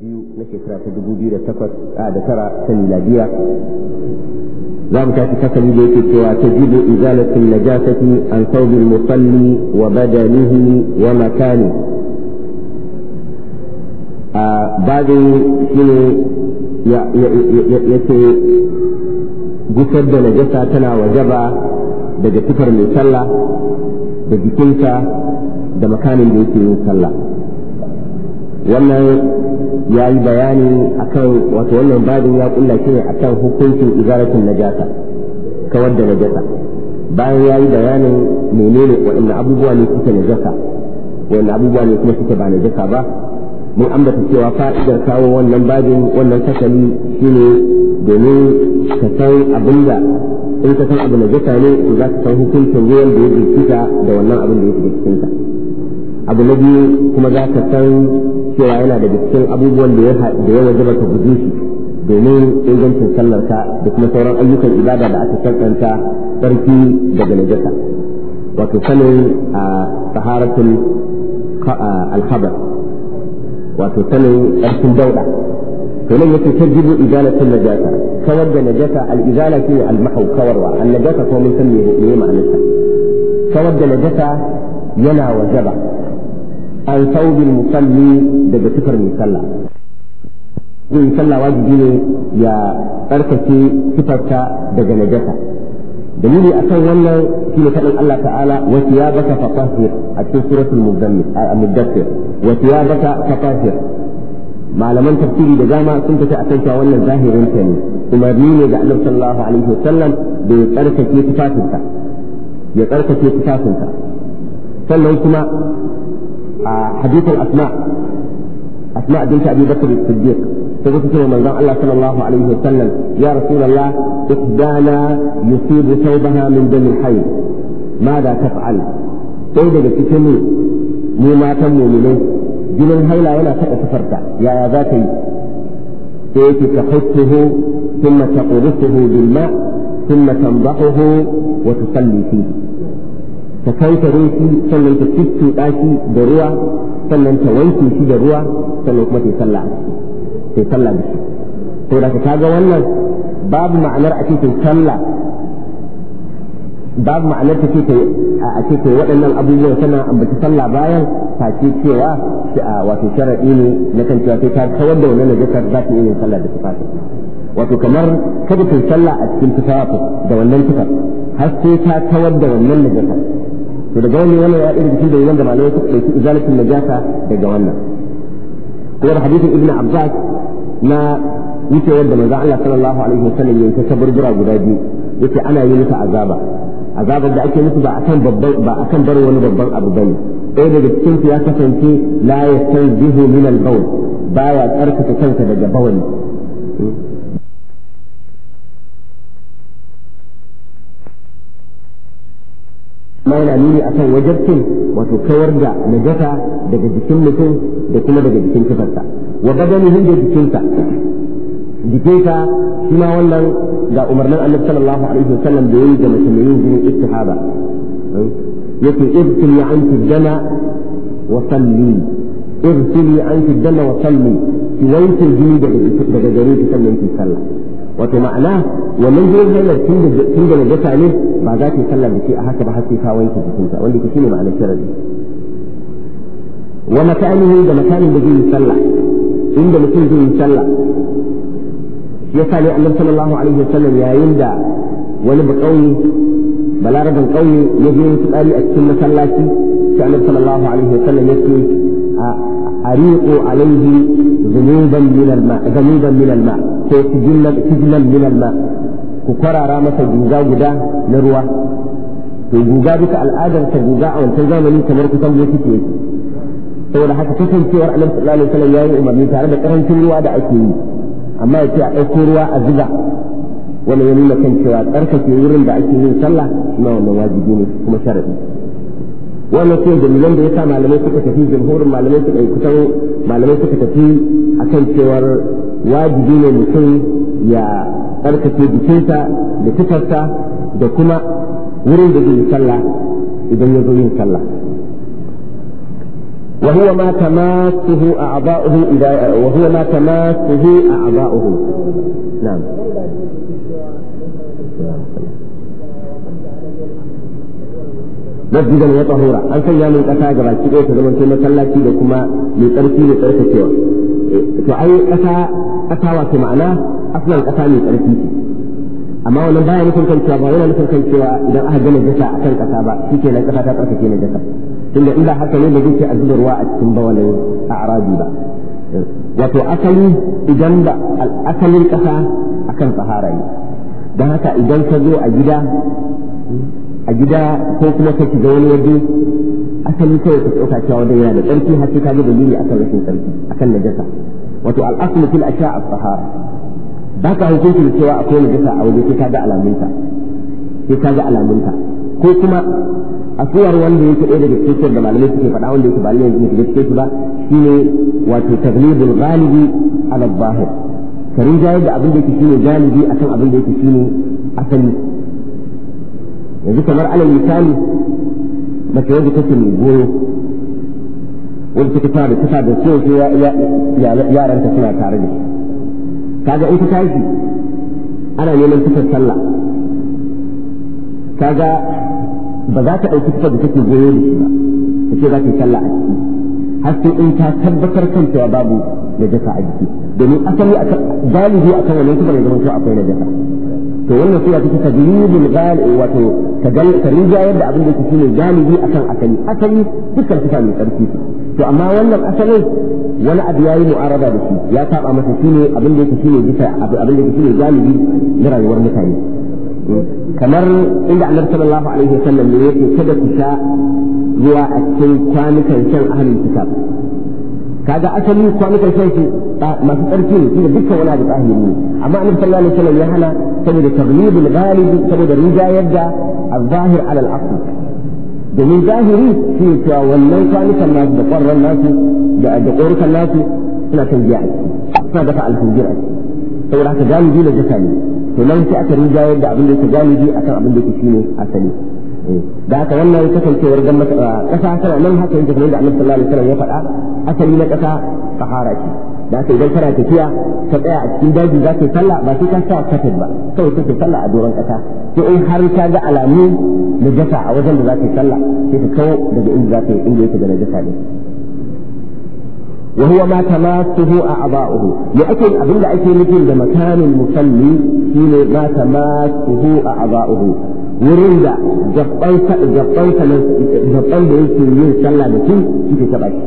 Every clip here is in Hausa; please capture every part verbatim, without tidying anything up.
biyu na shekara ta dubu biyu da takwas a da tara ta miladiya za mu tafi kasali da yake cewa ta jibu izalatin najasati an thawbil musalli wa badanihi wa makani a babin shine ya ce gusar da najasa tana wajaba daga tufar mai sallah da jikinta da makamin da yake yin sallah. Wannan ya yi bayani akan wato wannan babin ya kulla shi ne akan hukuncin izaratin najasa, kawar da najasa. Bayan ya yi bayanin menene waɗanne abubuwa ne suke najasa, waɗanne abubuwa ne kuma suke ba najasa ba, mun ambata cewa fa'idar kawo wannan babin wannan kasali shine domin ka san abinda in ka san abu najasa ne to za ka san hukuncin ruwan da ya jikita da wannan abin da ya fi cikinta. Abu na biyu kuma za ka san cewa yana da cikin abubuwan da ya wajaba ka guje shi domin ingancin sallarka da kuma sauran ayyukan ibada da aka tantanta tsarki daga najasa, wato sanin a taharatul al-khabar, wato sanin tsarkin dauda. to nan yake tajibu izalatul najasa, kawar da najasa. al-izala shine al-mahu, kawarwa. an-najasa ko mun san me ne ma'anarsa. kawar da najasa yana wajaba an thawbil musalli daga tufar mai sallah. yin sallah wajibi ne ya tsarkake tufarta daga najasa. dalili akan wannan shine faɗin Allah ta'ala wa thiyabaka fatahhir a cikin suratul mudaththir, wa thiyabaka fatahhir. malaman tafsiri da dama sun tafi akan cewa wannan zahirin ta ne, umarni ne da Annabi sallallahu alaihi wasallam da ya tsarkake tufafinsa ya tsarkake tufafinsa sannan kuma a hadithul asma asma bint abi bakr as-siddiq sai ta ce manzon Allah sallallahu alaihi wasallam ya rasulullah ihdana yusibu thawbaha min dam al-hayy ماذا تفعل؟ sai daga cikin mu matan mu'minai jinin haila yana taɓa tufarta, yaya za ta yi? sai yake ta huttuhu thumma taquruhu bil ma thumma tandahuhu wa tusalli fihi, ta kankare shi sannan ta tuttuɗa shi da ruwa sannan ta wanke shi da ruwa sannan kuma ta yi sallah ta yi sallah da shi. to da ka ga wannan babu ma'anar a cikin sallah, babu ma'anar ta ce a ce waɗannan abubuwan tana ambaci sallah bayan face cewa wato sharaɗi ne na kan cewa sai ta kawar da wannan najasar za ta yi yin sallah da tufafi. wato kamar kada ta yi sallah a cikin tufafi da wannan tufar har sai ta kawar da wannan najasar. to daga wannan wannan ya irin da yayin da malamai suka ɗauki izalatul najasa daga wannan. kuma da hadisin ibnu abbas na wucewar da manzon Allah sallallahu alaihi wasallam ya ta kaburbura guda biyu yace ana yi musu azaba azabar da ake musu ba akan babban ba akan bar wani babban abu bane. ɗaya daga cikin su ya kasance la yastanzihu min al-bawl, baya tsarkake kansa daga bawali. ma yana nuni akan wajibcin wato kawar da najasa daga jikin mutum da kuma daga jikin tufarsa wa badanihi da jikinsa. jikinsa shi ma wannan ga umarnin Annabi sallallahu alaihi wasallam da yayi ga mutum yin jinin istihaba, yake ibtili anki dama wa salli, ibtili anki dama wa salli, ki wanke jini daga daga gare ki sannan ki sallah. wato ma'ana wannan jinin hailar tun da najasa ne ba za ta yi sallah da shi a haka ba har sai ka wanke jikinka, wanda ke shine ma'anar sharadi. wa makanihi da makanin da zai yi sallah, inda mutum zai yi sallah yasa ne Annabi sallallahu alaihi wasallam yayin da wani bakauye balaraban kauye ya je tsari a cikin masallaci, sai Annabi sallallahu alaihi wasallam yake ariqu alaihi zunuban min alma zunuban min alma ko tijillan tijillan min alma, ku kwarara masa guga guda na ruwa. to guga duka al'adar ta guga a wancan zamani kamar kusan ne suke yake, saboda haka kasancewar Annabi sallallahu alaihi wasallam yayi umarni tare da karancin ruwa da ake yi, amma ya ce a ɗauko ruwa a zuba, wannan ya nuna kan cewa tsarkake wurin da ake yin sallah kuma wannan wajibi ne kuma sharadi. wannan ce dalilan da yasa malamai suka tafi jumhurin malamai suka kusan malamai suka tafi akan cewar wajibi ne mutum ya tsarkake jikinsa da tufarsa da kuma wurin da zai yi sallah idan ya zo yin sallah. وهو ما تماسه أعضاؤه إذا وهو ما تماسه أعضاؤه نعم مسجدا وطهورا أن سيا من قطع جبال كده تزمن كما صلى كده كما لتركي لتركي كيوا فأي قطع قطع وكمعنى أصلا قطع لتركي أما wannan baya nufin kan cewa ba yana nufin kan cewa idan aka gama jasa akan kasa ba shike nan kasa ta tsarkake ne jasa tunda inda haka ne da yake azubar ruwa a cikin bawalin a'rabi ba wato asali idan da asalin kasa akan sahara ne dan haka idan ka zo a gida a gida ko kuma ka shiga wani waje asali kai ka dauka cewa wanda yana da tsarki har sai ka ga dalili akan rashin tsarki akan najasa wato al-aslu fil ashya' as-sahara ba ka hukunci cewa akwai najasa a waje sai ka ga alamunta sai ka ga alamunta ko kuma a suwar wanda yake ɗaya daga cikin da malamai suke faɗa wanda yake ba lalle yake da cikin ba shine wato taglibul ghalibi ala zahir karin jayar da abin da yake shine galibi akan abin da yake shine asali yanzu kamar alal misali mace wadda take mai goyo wadda take fara ta da ciwo yaranta suna tare da shi kaga in ta tashi ana neman tufar sallah kaga ba za ta ɗauki tufar da take goyo da shi ba ta ce za ta yi sallah a ciki har sai in ta tabbatar kan cewa babu najasa a jiki domin asali galibi akan wannan tufar ya zama cewa akwai najasa to wannan sura take tajribul ghali wato tarinjayar da abin da yake shine galibi akan asali asali dukkan tufa mai tsarki to amma wannan asalin wani abu yayi mu'arada da shi ya saba masa shine abin da yake shine bisa abin da yake shine galibi na rayuwar mutane kamar inda Annabi sallallahu alaihi wasallam ne yake kada ku sha ruwa a cikin kwanukan shan ahlul kitab kaga asali kwanukan shan shi masu tsarki ne shine dukkan wani abu tsahiri ne amma Annabi sallallahu alaihi wasallam ya hana saboda taglibul ghalib saboda rijayar da al-zahir ala al-asl domin zahiri shi ne cewa wannan kwanukan nasu da ƙwarran nasu da ƙorukan nasu suna kan jiya a ciki suna dafa alfujir a ciki saboda haka galibi da jaka ne to nan sai aka rijayar da abin da yake galibi akan abin da yake shine asali da haka wannan kasancewar gan ƙasa tana nan haka yake kamar da Annabi sallallahu alaihi wasallam ya faɗa asali na ƙasa sahara ce da haka idan kana tafiya ka tsaya a cikin daji za ka yi sallah ba sai ka sa kafin ba kawai kake sallah a doron ƙasa sai in har ka ga alamu najasa a wajen da za ka yi sallah sai ka kawo daga inda za ka yi inda yake da najasa ne wa huwa ma tamassuhu a'dha'uhu ya ake abinda ake nufi da makanin musalli shine ma tamassuhu a'dha'uhu wurin da jabban jabban jabban da yake yin sallah da shi yake taba shi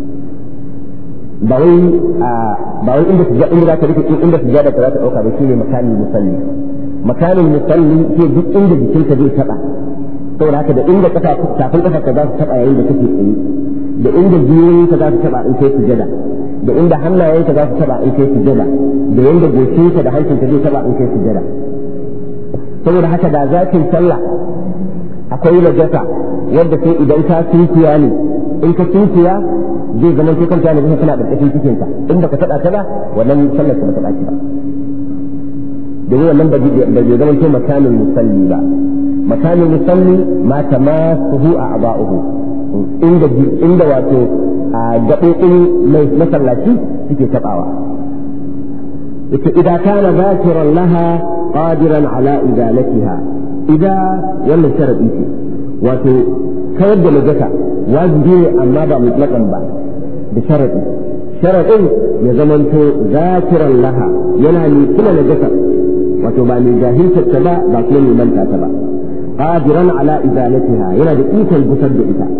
ba wai ba wai inda sujada inda zaka rike inda sujada ka za ta dauka ba shine makanin musalli makanin musalli ke duk inda jikinka zai taba saboda haka da inda kafa kafin kafa ka za su taba yayin da kake tsaye da inda jiyoyinka za su taba in kai sujada da inda hannayenka za su taba in kai sujada da yanda goshinka da hancinka zai taba in kai sujada saboda haka da za ka yi sallah akwai najasa wanda sai idan ka tunkiya ne in ka tunkiya zai zama sai kanta ne kana da cikin cikin ka in baka tada ta ba wannan sallar ka bata dace ba domin wannan ba zai zama sai makanin musalli ba makanin musalli ma tamassuhu a'dha'uhu inda inda wato a gaɓoɓin mai masallaci suke tabawa ita idan kana zakiran laha qadiran ala izalatiha idan wannan sharadi ce wato kawar da najasa wajibi ne amma ba mutlaqan ba da sharadi sharadin ya zamanto zakiran laha yana ne kula najasa wato ba ne jahilta ta ba ba kuma ne manta ta ba qadiran ala izalatiha yana da ikon gusar da ita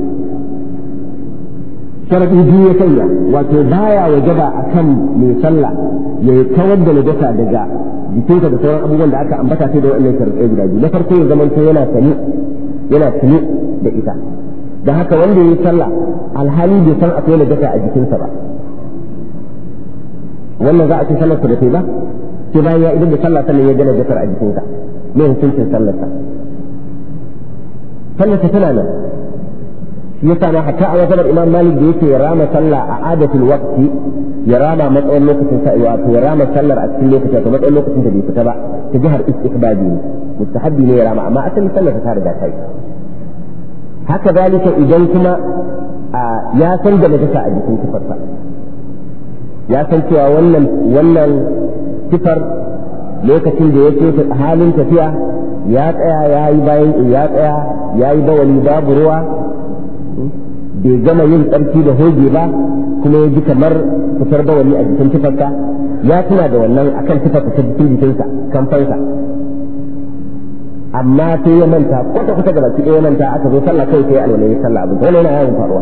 sharadi biyu ya sanya wato baya wajaba akan mai sallah ya kawar da najasa daga jikinsa da sauran abubuwan da aka ambata sai da wannan sharadai guda biyu na farko ya zamanto yana sani yana sani da ita da haka wanda ya yi sallah alhali bai san akwai najasa a jikinsa ba wannan za a ce sallarsa da kai ba sai bayan ya idan da sallah sannan ya ga najasar a jikinsa me hukuncin sallarsa sallarsa tana nan shi yasa na hatta a wajen imam malik da yake rama sallah a adatul waqti ya rama matsayin lokacin sa wato ya rama sallar a cikin lokacin to matsayin lokacin da bai fita ba ta jihar istihbabi ne mustahabbi ne ya rama amma asalin sallar ta riga ta yi haka zalika idan kuma ya san da najasa a jikin tufarsa ya san cewa wannan wannan tufar lokacin da yake ta halin tafiya ya tsaya ya yi bayan ya tsaya ya yi bawali babu ruwa bai gama yin tsarki da hoge ba kuma ya ji kamar fitar bawali a jikin tufarsa ya tuna da wannan akan tufarsa ta jikin jikinsa kamfansa amma sai ya manta kwata kwata da baki ya manta aka zo sallah kai sai alwala ya sallah abin wannan yana yawan faruwa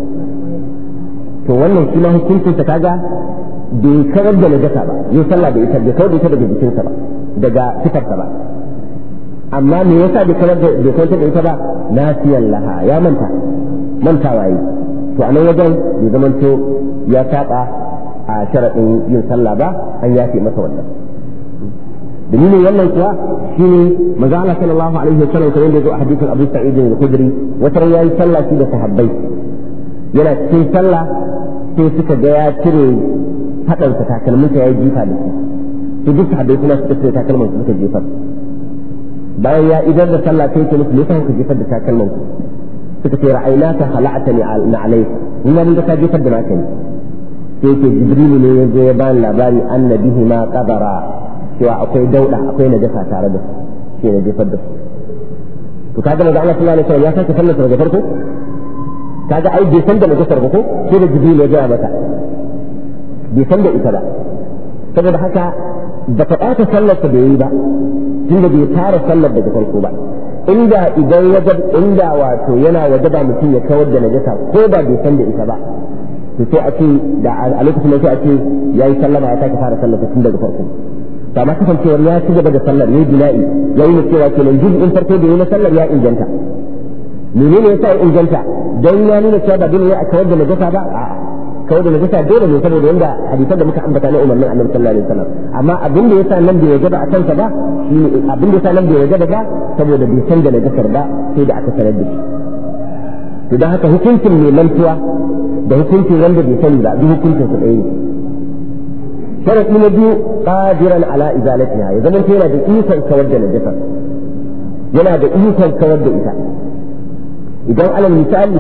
to wannan shi ma hukuncin ta kaga bai karar da najasa ba yin sallah bai ita bai kawar da ita daga jikinsa ba daga tufarsa ba amma me yasa bai karar da bai kawar da ita ba nasiyan laha ya manta mantawa yi to a nan wajen ya zamanto ya saba a sharaɗin yin sallah ba an yafe masa wannan dalilin wannan kuwa shine manzo Allah sallallahu alaihi wasallam kamar da zo a hadisin Abu Sa'id al-Khudri wata ran yayi sallah shi da sahabbai yana cikin sallah sai suka ga ya cire hadan sa takalmin sa yayi jifa da shi to duk sahabbai kuma suka cire takalmin su suka jefa bayan ya idan da sallah sai ke musu ne ka jefar da takalmin suka ce ra'aynaka khala'tani na alayka ina mun ga ka jefar da naka ne sai ke Jibril ne ya zo ya bani labari annabihi ma qadara cewa akwai dauda akwai najasa tare da su shi ne jefar da su to kaga manzo Allah sallallahu alaihi wasallam ya sake sallar daga farko kaga ai bai san da najasar ba ko sai da Jibril ya ga mata bai san da ita ba saboda haka da ta ɓata sallar ta bai yi ba tunda bai fara sallar daga farko ba inda idan wajab inda wato yana wajaba mutum ya kawar da najasa ko da bai san da ita ba to sai a ce da a lokacin da sai a ce yayi sallama ya sake fara sallar tun daga farko da ma kasancewar ya ci gaba da sallar ne bina'i ya yi cewa kenan juz'in farko da yi na sallar ya inganta menene yasa ya inganta dan ya nuna cewa ba dole ne a kawar da najasa ba a kawar da najasa dole ne saboda yanda hadisan da muka ambata na umarnin Annabi sallallahu alaihi wasallam amma abin da yasa nan bai wajaba a kansa ba shine abin da yasa nan bai wajaba ba saboda bai san da najasar ba sai da aka sanar da shi to dan haka hukuncin mai mantuwa da hukuncin wanda bai sani ba duk hukuncin su ɗaya ne sharaɗi na biyu qadiran ala izalatiha ya zama yana da ikon kawar da najasa yana da ikon kawar da ita idan alal misali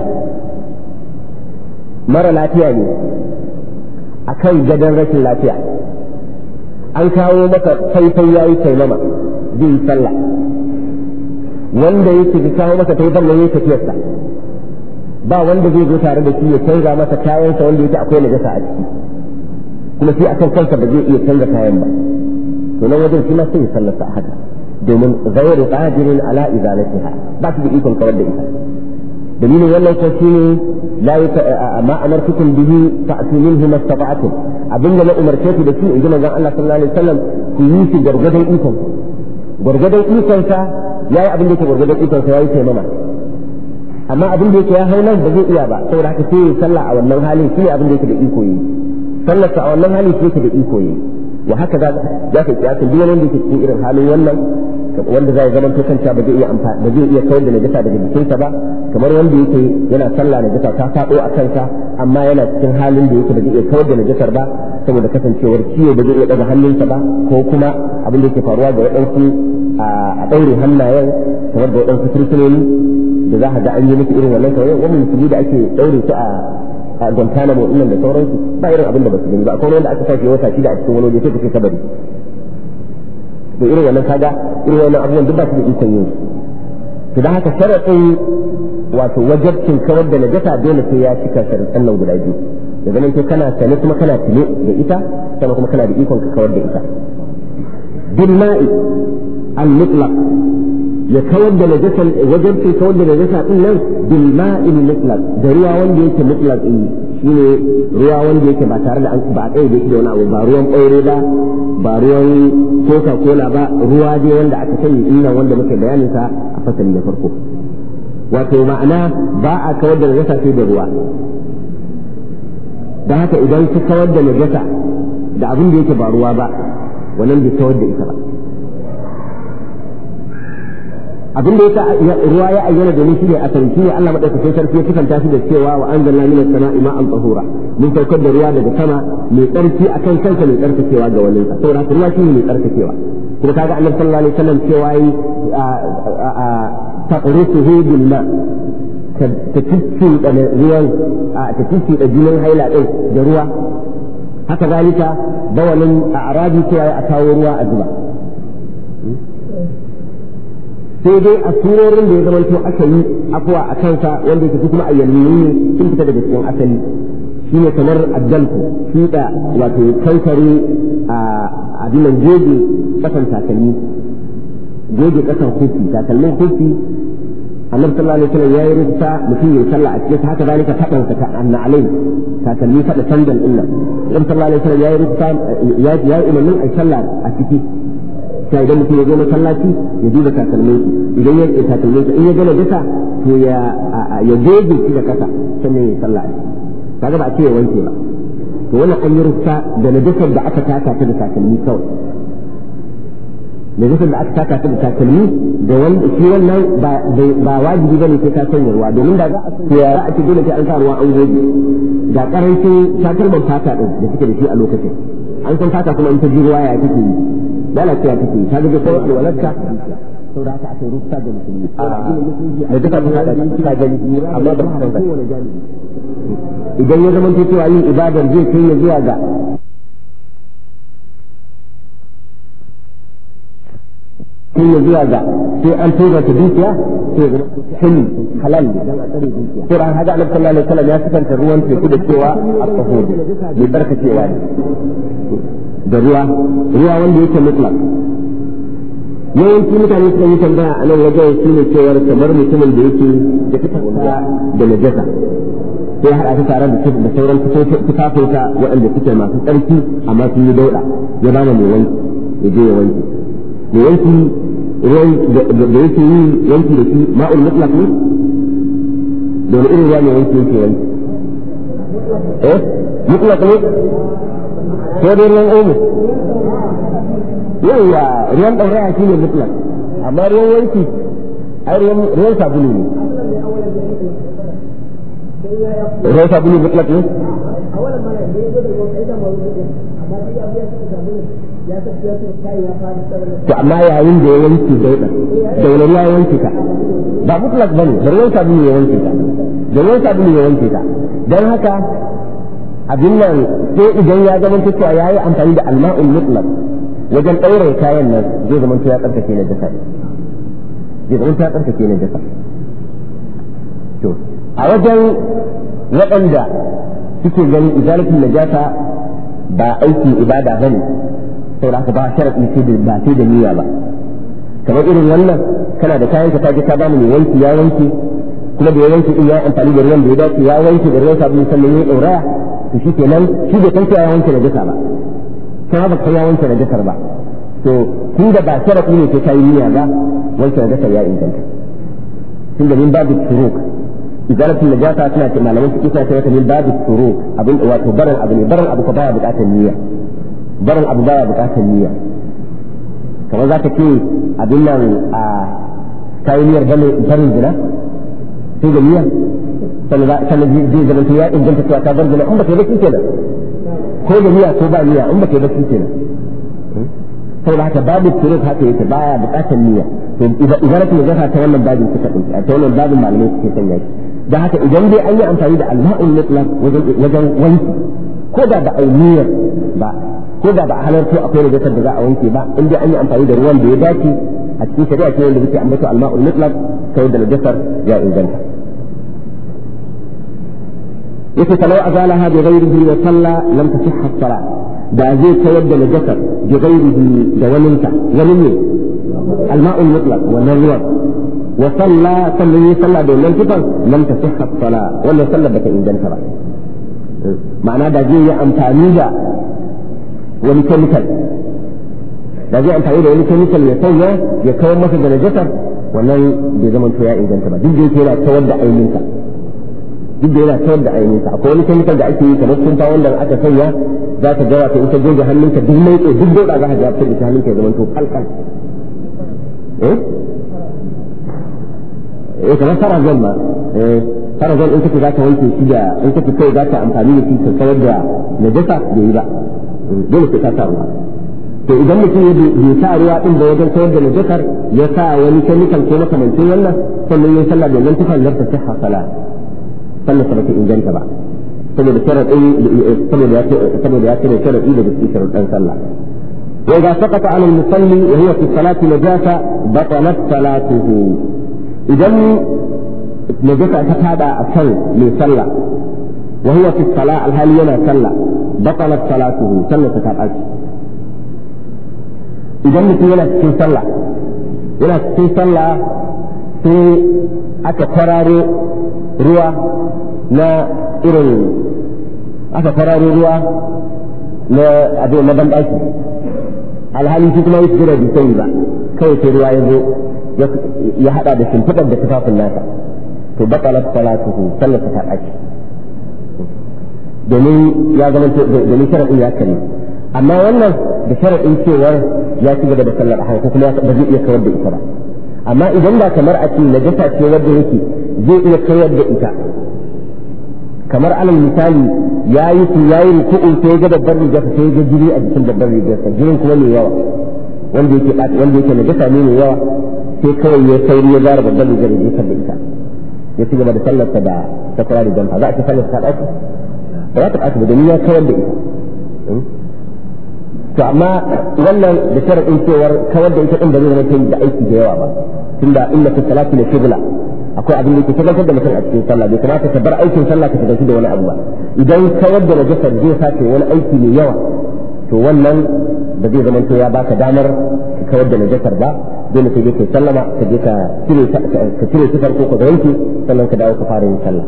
mara lafiya ne akan gadon rashin lafiya an kawo maka faifai yayi taimama zai yi sallah wanda yake ka kawo masa faifan nan yayi tafiyarsa ba wanda zai zo tare da shi ya canza masa kayansa wanda yake akwai najasa a ciki kuma sai akan kansa ba zai iya canza kayan ba to nan wajen shi ma sai ya sallata a haka domin ghayru qadirin ala izalatiha ba su da ikon kawar da ita dalilin wannan ko shine la ma amartukum bihi fa'tu minhu mastata'tum abinda na umarce ku da shi in ji manzon Allah sallallahu alaihi wasallam ku yi shi gargadan ikon gargadan ikon sa yayi abin da yake gargadan ikon sa yayi taimama amma abin da yake ya haulan ba zai iya ba saboda haka sai sallah a wannan halin shine abin da yake da iko yi sallarsa a wannan hali ce da iko yi wa haka za ya ka kiyasin duk wanda yake cikin irin halin wannan wanda zai zama to kanta ba zai iya amfani ba zai iya kawar da najasa daga jikinsa ba kamar wanda yake yana sallah najasa ta fado a kansa amma yana cikin halin da yake ba zai iya kawar da najasar ba saboda kasancewar ciwo ba zai iya daga hannunsa ba ko kuma abin da yake faruwa ga waɗansu a ɗaure hannayen kamar da waɗansu fursunoni da za ka ga an yi musu irin wannan kawai wani musulmi da ake ɗaure su a a Guantanamo ɗin da sauransu ba irin abin da ba su gani ba akwai wanda aka sake wata shida a cikin wani waje sai ka ce kabari to irin wannan kaga irin wannan abubuwan duk ba su da ikon yin to dan haka sharaɗin wato wajabcin kawar da najasa dole sai ya cika sharaɗin nan guda biyu da zaman ke kana sane kuma kana tile da ita sannan kuma kana da ikon ka kawar da ita bil ma'i al-mutlaq ya kawar da najasa wajen ce kawar da najasa din nan bil ma'il mutlaq da ruwa wanda yake mutlaq din shine ruwa wanda yake ba tare da an ba kai da shi da wani abu ba ruwan ɓaure ba ba ruwan coca cola ba ruwa dai wanda aka sani din nan wanda muke bayanin sa a fasali na farko wato ma'ana ba a kawar da najasa sai da ruwa dan haka idan ka kawar da najasa da abin da yake ba ruwa ba wannan bai kawar da ita ba abin da yasa ruwa ya ayyana domin shi ne asali shi ne Allah madaukakin sarki ya kusanta shi da cewa wa anzalna minas sama'i ma'an tahura mun saukar da ruwa daga sama mai tsarki akan kanka mai tsarkakewa ga wani sa saboda ruwa shi ne mai tsarkakewa kuma kaga Annabi sallallahu alaihi wasallam cewa yi taqrisuhu bil ma ta cikin da ruwan a ta cikin da jinin haila din da ruwa haka zalika bawalin a arabi cewa a kawo ruwa a zuba sai dai a surorin da ya zama to aka yi afuwa a kansa wanda yake kuma a yalmi ne sun fita daga cikin asali shine kamar addalku shi da wato kankare a abinan goge kasan takalmi goge kasan kufi takalmin kufi annabi sallallahu alaihi wasallam yayi rubuta mutum ya sallah a cikin haka zalika fadan sa anna alai takalmi fada sandal illa annabi sallallahu alaihi wasallam yayi rubuta ya ya imamin ai sallah a ciki sai idan mutum ya zo masallaci ya duba takalmin idan ya yi takalmin in ya gana dasa to ya ya goge shi da kasa sannan ya sallah kaga ba a ce ya wanke ba to wannan an yi rubuta da najasar da aka taka ta da takalmi kawai najasar da aka taka ta da takalmi da wanda shi wannan ba wajibi bane sai ta sanya ruwa domin da za a so ya za a ce dole sai an sa ruwa an goge ga karancin takalman fata din da suke da shi a lokacin an san fata kuma in ta ji ruwa ya take yi lalacewa take yi ta ga sai alwalarka sau da aka aka rubuta da musulmi da duka mun haɗa ta gani amma ba ta ba idan ya zama cewa yin ibadar zai kai ya zuwa ga kai ya zuwa ga sai an tura ta dukiya sai ga hali halal ne dan a tsare dukiya sai ran hada annabi sallallahu alaihi wasallam ya sifanta ruwan teku da cewa at-tahur bai barkacewa ne da ruwa ruwa wanda yake mutlaq yawanci mutane suka yi tambaya a nan wajen shi ne cewar kamar mutumin da yake da fitarsa da najasa sai haɗa ta tare da sauran tufafinsa waɗanda suke masu tsarki amma sun yi dauɗa ya ba mai wanki ya je ya wanki mai wanki ruwan da yake yi wanki da shi ma'ul mutlaq ne da wani irin ruwa mai wanki yake wanki eh mutlaq ne ko dai ruwan omo yawa ruwan ɗauraya shi ne mutlaq amma ruwan wanki ai ruwan sabulu ne ruwan sabulu mutlaq ne to amma yayin da ya wanke dauɗa da wani ruwa ya wanke ta ba mutlaq bane da ruwan sabulu ya wanke ta da ruwan sabulu ya wanke ta don haka abin nan sai idan ya zama cewa yayi amfani da alma'ul mutlaq wajen ɗaure kayan nan zai zama ya tsarkake na jasa zai zama ya tsarkake na jasa to a wajen waɗanda suke ganin izalatul najasa ba aikin ibada bane saboda haka ba sharadi sai da ba sai da niyya ba kamar irin wannan kana da kayan ka ta ji ka ba mu ne wanki ya wanki kuma da ya wanki din ya amfani da ruwan da ya dace ya wanki da ruwan sabulu sannan ya ɗauraya to shi kenan shi bai san ya wanke najasa ba kuma ba kai ya wanke najasar ba to tun da ba sharafi ne sai kai niyya ba wanke najasar ya inganta tun da min babu shuruk izalatul najasa tana ce malaman suke sa ta min babu shuruk abin wato barin abu ne barin abu ko baya bukatar niyya barin abu baya bukatar niyya kamar za ka ce abin nan a kai niyyar barin zina sai da niyya sannan zai zama ya inganta cewa ta bar zina in ba kai ba shi kenan ko da niyya ko ba niyya in ba kai ba shi kenan saboda haka babu turuk haka yake baya bukatar niyya to idan kuma zaka ta wannan babin suka dauki ta wannan babin malamai suke sanya shi dan haka idan dai an yi amfani da al-ma'ul mutlaq wajen wajen wanki ko da ba niyyar ba ko da ba halarta akwai najasar da za a wanke ba in dai an yi amfani da ruwan da ya dace a cikin shari'a ce wanda yake ambato al-ma'ul mutlaq sai da najasar ya inganta yake kalau azalaha bi ghairihi wa salla lam tasihha as-salat da zai kawar da najasar bi ghairihi da waninta wani ne al-ma'ul mutlaq wannan ruwan wa salla sallan yi salla da wannan kifan lam tasihha as-salat wannan sallar bata inganta ba ma'ana da zai yi amfani da wani chemical da zai amfani da wani chemical ya sanya ya kawar masa da najasar wannan bai zama to ya inganta ba duk da yake yana kawar da ainihinsa duk da yana kawar da ainihinsa akwai wani chemical da ake yi kamar kumfa wanda aka sanya za ka gara ta in ka goge hannunka duk mai tsaye duk dauɗa za ka ga fitar da hannunka ya zama to kalkal eh eh kamar farazon ma eh farazon in kake za ka wanke shi da in kake kai za ka amfani da shi ka kawar da najasa bai yi ba dole sai ka sa ruwa to idan mutum ya bai sa ruwa din da wajen kawar da najasar ya sa wani kemikan ko makamancin wannan sannan ya sallah domin tufan lafta ta hasala sannan sa bata inganta ba saboda sharaɗin saboda ya ce saboda ya ce da sharaɗi da cikin sharaɗin sallah wa idza saqata 'ala al-musalli wa huwa fi salati najasa batalat salatuhu idan najasa ta fada a kan mai sallah wa huwa fi salat al-hali yana sallah batalat salatuhu sallah ta ɓaci idan mutum yana cikin sallah yana cikin sallah sai aka kwararo ruwa na irin aka kwararo ruwa na abin na banɗaki alhali shi kuma yake jira bisai ba kawai sai ruwa ya zo ya haɗa da shimfiɗar da tufafin nasa to batalat salatuhu sallar ta ɓaci domin ya zama domin sharaɗin ya kare amma wannan da sharaɗin cewar ya ci gaba da sallar a haka kuma ba zai iya kawar da ita ba amma idan da kamar a ce najasa ce wadda yake zai iya kawar da ita kamar alal misali ya yi su ya yi ruku'u sai ga babbar riga sai ga jini a jikin babbar riga jinin kuma mai yawa wanda yake wanda yake najasa ne mai yawa sai kawai ya sauri ya zara babbar riga da jikar da ita ya ci gaba da sallarsa da sakura da jamfa za a ci sallar ta ɗaki ba za ta ɗaki ba domin ya kawar da ita to amma wannan da sharadin cewar kawar da ita din da zai zama da aiki da yawa ba tunda inna fi salati la shibla akwai abin da ke tabbatar da mutum a cikin sallah bai kamata ka bar aikin sallah ka shiga da wani abu ba idan kawar da najasar zai sace wani aiki mai yawa to wannan ba zai zama to ya baka damar ka kawar da najasar ba dole ka je kai sallama ka je ka cire ka cire sifar ko ka wanke sannan ka dawo ka fara yin sallah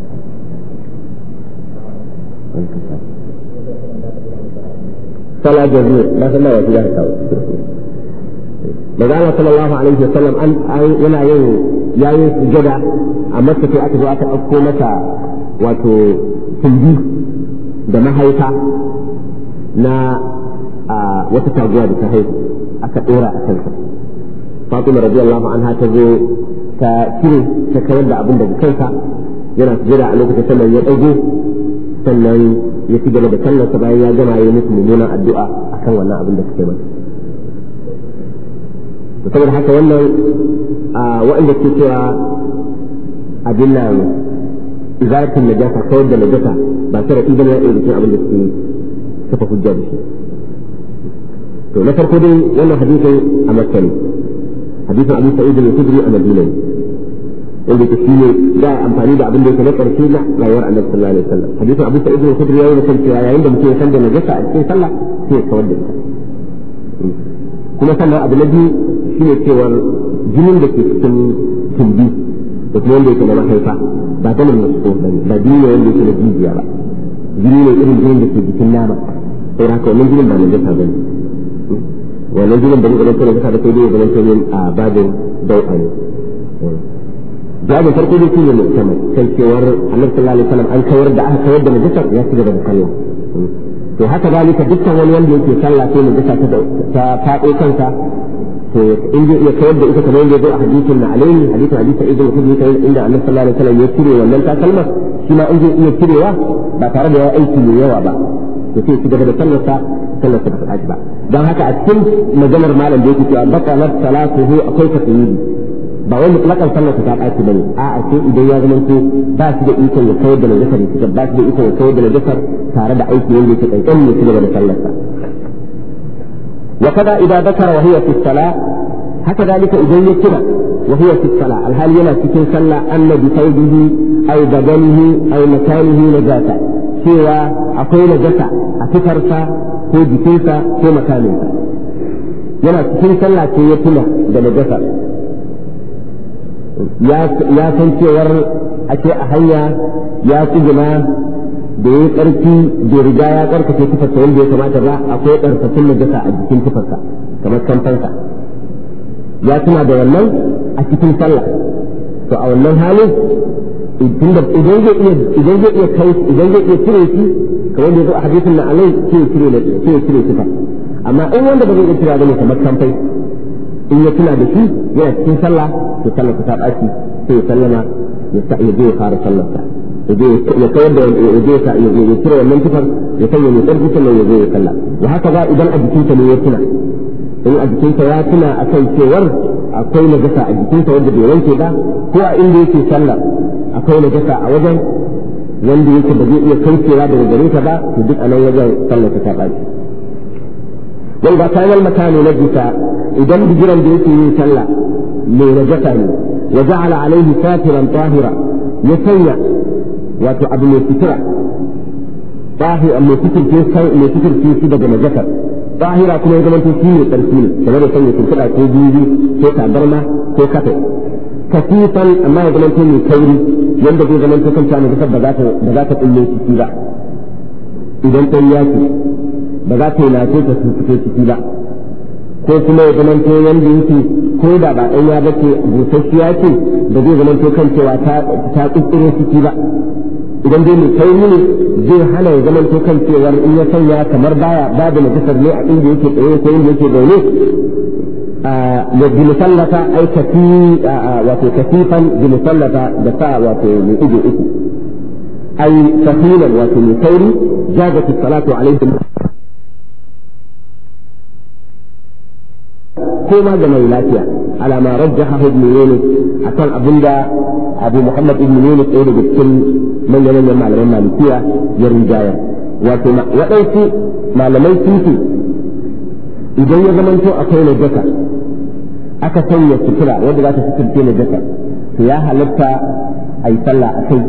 صلاة جزيرة ما سمى وجهها التاوي ماذا صلى الله عليه وسلم أن ينا يو يايو جدا أمسك في أكد وأكد أكو متى واتو تنبيه دما هيتا نا وتتاقوا بتهيت أكد أورا أكلتا فاطمة رضي الله عنها تزو تشيري تكيد أبن بكيتا ينا سجدا أنك تسمى يأجو sannan ya ci gaba da sallarsa bayan ya gama yi musu mummunan addu'a akan wannan abin da suke mai. To saboda haka wannan waɗanda ke cewa abin nan izaratin najasa kawar da najasa ba sai da ibn ya ɗauki abin da suke kafa hujja da shi. To na farko dai wannan hadisin a Makka ne. Hadisin Abu Sa'id al-Khudri a Madina ne. wanda ke shine da amfani da abin da yake na karshe na rayuwar Annabi sallallahu alaihi wasallam hadisin Abu Sa'id al-Khudri yayin da kan cewa yayin da mutum ya san da najasa a cikin sallah sai ya kawar da ita kuma sannan abu na biyu shine cewa jinin da ke cikin tumbi da kuma wanda yake na mahaifa ba ganin masu bane ba jini ne wanda yake na jijiya ba jini ne irin jinin da ke jikin nama sai haka wannan jinin ba najasa bane wannan jinin da ne da najasa da kai dai zaman tonin a babin dau'a ne jawabin farko dai shine mu'tamad sai cewar Annabi sallallahu alaihi wasallam an kawar da aka kawar da najasa ya ci gaba da sallah to haka dalika dukkan wani wanda yake sallah sai najasa ta ta fado kansa to in zai iya kawar da ita kamar yadda zo a hadisin na alaihi hadisin hadisi ibn Hudayr kai inda Annabi sallallahu alaihi wasallam ya cire wannan takalma shi ma in zai iya cirewa ba tare da ya aiki mai yawa ba to sai ci gaba da sallarsa sallarsa ba ta dace ba dan haka a cikin maganar malam da yake cewa baqalat salatuhu akwai tafsiri ba wani mutlakan sallar ta ɓaci bane a'a sai idan ya zama ko ba shi da ikon ya kawar da najasar da suka ba shi da ikon ya kawar da najasar tare da aiki wanda yake kankan ne shi gaba da sallar sa wa kada idan dakara wa hiya fi salah haka dalika idan ya kira wa hiya fi salah alhal yana cikin sallah annabi tawbihi aw badanihi aw makanihi najasa cewa akwai najasa a fitarsa ko jikinsa ko makaninsa yana cikin sallah sai ya tuna da najasa ya san cewar ake a hanya ya tsuguna da ya ƙarfi da riga ya ƙarfafe tufarsa wanda ya kamata ba akwai ƙarfafin najasa a jikin tufarsa kamar kamfansa ya tuna da wannan a cikin sallah to a wannan halin idan zai iya idan zai iya kai idan zai iya cire shi kamar da ya zo a hadisin na alai sai ya cire sai ya cire tufa amma in wanda ba zai iya cire ba kamar kamfai in ya tuna da shi yana cikin sallah to sallar ta ɗaki sai ya sallama ya sa ya je ya fara sallar sa ya je ya kawar da ya je ya cire wannan tufar ya sanya mai ƙarfi sannan ya je ya sallah wa haka ba idan a jikinsa ne ya tuna in a jikinsa ya tuna akan cewar akwai najasa a jikinsa wanda bai wanke ba ko a inda yake sallar akwai najasa a wajen wanda yake ba zai iya kaucewa daga gare ta ba to duk a nan wajen sallar ta ɓaci wal ba kayan makani na jita idan bigiran da yake yin sallah mai najasa ne wa ja'ala alaihi satiran tahira ya sanya wato abu mai fitira tahira mai fitirce sai mai fitirce shi daga najasa tahira kuma ya zama to shi ne tsarki ne kamar da sanya fitira ko bibi ko tabarma ko kafe kasifan amma ya zama to mai kauri yanda zai zama to kanta najasa ba za ta ba za ta kulle shi ba idan ɗan yaki ba za ta yi lafiya ta fito ciki ba ko kuma ya zama to yanda yake ko da ba ɗan ya bace busasshiya ce da zai zama to kan cewa ta ta kuskure ciki ba idan dai mai kai ne zai hana ya zama to kan cewa in ya sanya kamar baya babu najasar ne a inda yake tsaye ko inda yake zaune ya bi musallata ai kafi wato kafifan bi musallata da sa wato mai ido uku ai sahilan wato mai kauri jazat salatu alaihi ko ma ga mai lafiya ala ma rajjaha ibn yunus akan abinda abu muhammad ibn yunus ɗaya daga cikin manyan manyan malaman malikiya ya rinjaya wato waɗansu malamai sun ce idan ya zamanto akwai najasa aka sanya sutura wanda za ta suturce najasa to ya halatta a yi sallah a kai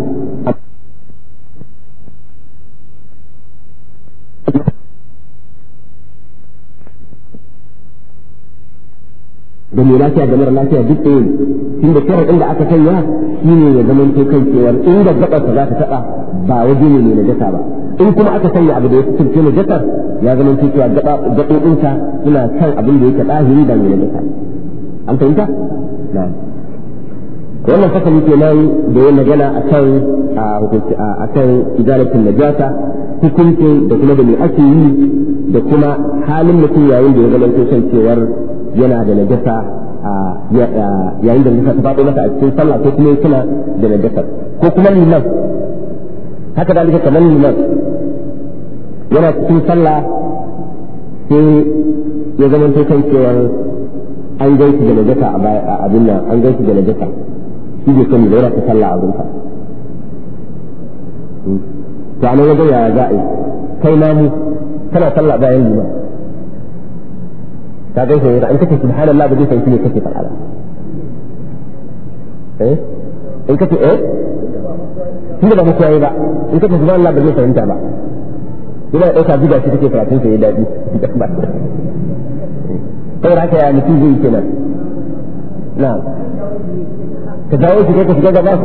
da mai lafiya da mara lafiya duk ɗaya ne tun da shirin inda aka sanya shi ne ya zama to kan cewar inda gaɓarsa za ta taɓa ba waje ne mai najasa ba in kuma aka sanya abu da ya fitince najasar ya zama to cewa gaɓoɓinsa suna kan abin da yake ɗahiri ba mai najasa an fahimta? na'am wannan fasali kenan da ya magana akan akan idalatin najasa hukuncin da kuma da mai ake yi da kuma halin mutum yayin da ya zama to kan cewar yana da najasa yayin da najasa ta faɗo masa a cikin sallah ko kuma yana da najasa ko kuma liman haka da alika kamar liman yana cikin sallah sai ya zama to kan cewa an gaisu da najasa a abin nan an gaisu da najasa shi bai sani da yana ta sallah a gunsa to a nan wajen yaya za a yi kai namu kana sallah bayan liman ka gaisa yana in kace subhanallah ba zai san shine kake fara eh in kace eh tunda ba mu koyi ba in kace subhanallah ba zai fahimta ba ina dauka bida shi take karatun sa ya dadi saboda haka ya mutum zai kenan na ka dawo shi kai ka shiga gaba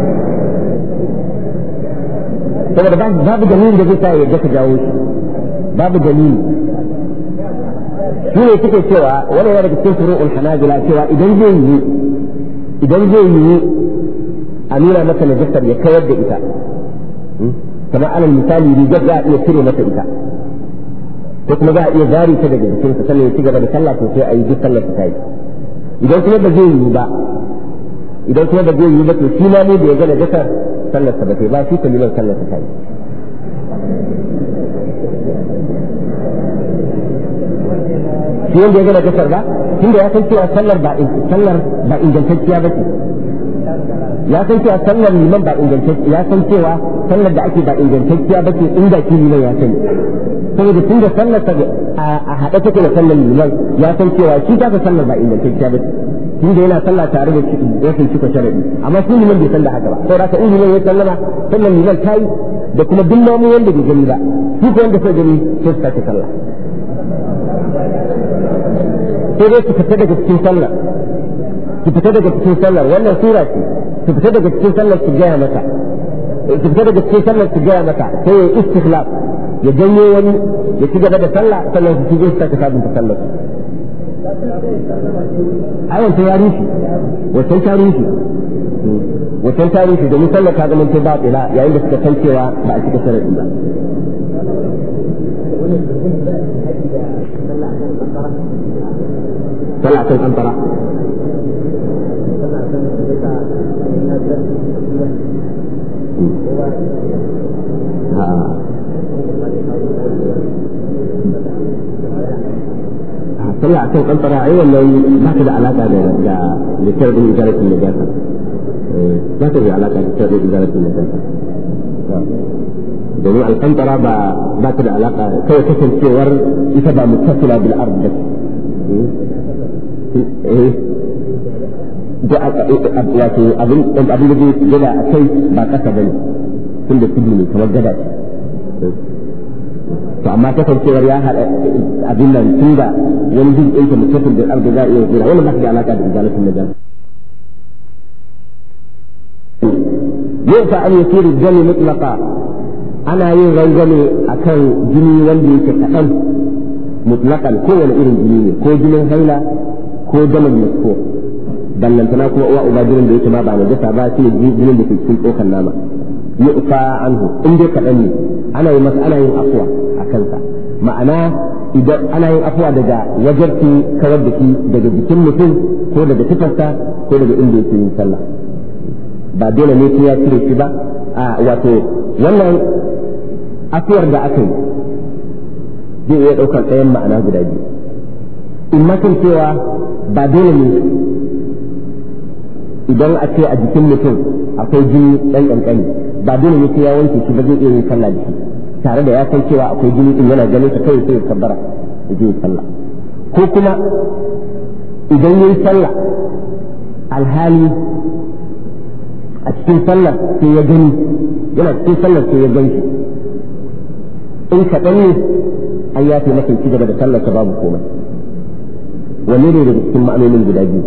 saboda babu dalilin da zai sa ya ka jawo shi babu dalili shi ne suke cewa wani yana daga cikin furu'ul hanabila cewa idan zai yi idan zai yi a nuna masa najasar ya kawar da ita kamar alal misali rigar za a iya cire masa ita ko kuma za a iya zari ta daga jikinsa sannan ya ci gaba da sallah to sai a yi duk sallar ta yi idan kuma ba zai yi ba idan kuma ba zai yi ba to shi ma ne da ya ga najasar sallar ta ba sai ba shi kalilan sallar ta yi shi wanda ya gana kasar ba tunda ya san cewa sallar ba sallar ba ingantacciya ba ce ya san cewa sallar liman ba ingantacciya ya san cewa sallar da ake ba ingantacciya ba ce inda shi liman ya sani saboda tunda sallar ta a haɗe take da sallar liman ya san cewa shi ta sallar ba ingantacciya ba ce tunda yana sallah tare da rashin cika sharadi amma shi liman bai san da haka ba saboda haka in liman ya sallama sallar liman ta yi da kuma duk mamu wanda bai gani ba shi ko wanda sai gani sai su tashi sallah sai dai su fita daga cikin sallar su fita daga cikin sallar wannan sura ce su fita daga cikin sallar su gaya mata su fita daga cikin sallar su gaya mata sai ya istikhlaf ya janyo wani ya ci gaba da sallah sannan su shige su sake sabunta sallar ai wancan ya rufe wancan ta rufe wancan ta rufe domin sallar ta zama ta batila yayin da suka san cewa ba a cika sharadi ba sallah kan antara shari'a akan kantara ai wannan ba ta da alaka da da da sharadin idaratin najasa ba ta da alaka da sharadin idaratin najasa domin alkantara ba ba ta da alaka kawai kasancewar ita ba muttasila bil ard ba eh da wato abin abin da zai gada a kai ba kasa bane tunda tudu ne kamar gada ce to amma kasancewar ya haɗa abin nan tunda wani duk ɗinka mutasil bil ard za a iya gida wannan ba ta da alaka da idaratin najasa ينفع أن يصير الدم مطلقا أنا ينغنغني أكن جني والدي كأن مطلقا كو الإرن جني كو جني هيلا كو دم المسكور بل لن تناكو أواء باجرين بيت ما بعد جسا باسي جني بكي سلطة كناما يؤفى عنه إن دي كأني أنا يمس أنا ينأفوى أكنسا معنى إذا أنا ينأفوى دجا وجرتي كودكي دجا جكم مثل كو دجا تفسا كو دجا إندي سنسلا ba dole ne sai ya cire shi ba a wato wannan afuwar da aka yi zai iya ɗaukar ɗayan ma'ana guda biyu in makan cewa ba dole ne idan a ce a jikin mutum akwai jini ɗan ƙanƙani ba dole ne sai ya wanke shi ba zai iya yin sallah da shi tare da ya san cewa akwai jini in yana ganin sa kawai sai ya kabbara ya je sallah ko kuma idan yayi sallah alhali a cikin sallar sai ya gani yana cikin sallar sai ya gan shi in kaɗan ne an ya fi masa ci gaba da sallar ka babu komai wanne ne daga cikin ma'anonin guda biyu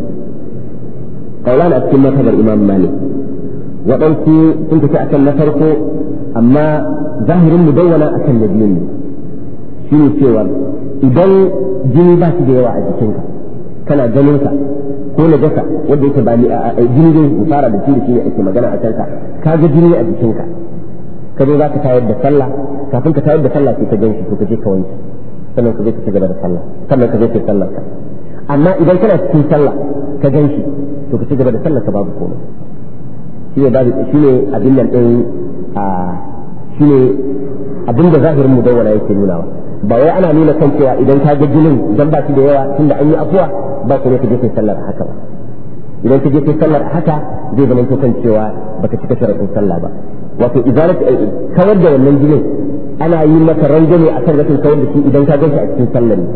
kaulan a cikin mazhabar imam malik waɗansu sun tafi akan na farko amma zahirin mudawwana akan na biyun ne shi ne cewa idan jini ba shi da yawa a jikinka kana ganin sa ko na gasa wanda yake ba ni a jini zai fara da shi ne ake magana a kanka ka ga jini a jikinka ka zo za ka tayar da sallah kafin ka tayar da sallah sai ka gan shi to ka je ka wanke sannan ka je ka ci gaba da sallah sannan ka je ka sallar ka amma idan kana cikin sallah ka gan shi to ka ci gaba da sallar ka babu komai shi ne babu shi ne abin nan din a shi ne abin da zahirin mudawwana yake nunawa ba wai ana nuna kan cewa idan ka ga jinin dan ba shi da yawa tunda an yi afuwa ba ku ne ka je kai sallar haka ba idan ka je kai sallar haka zai zama to kan cewa baka cika sharadin sallah ba wato izalat kawar da wannan jinin ana yi maka rangane akan rashin kawar da shi idan ka ganshi a cikin sallar ne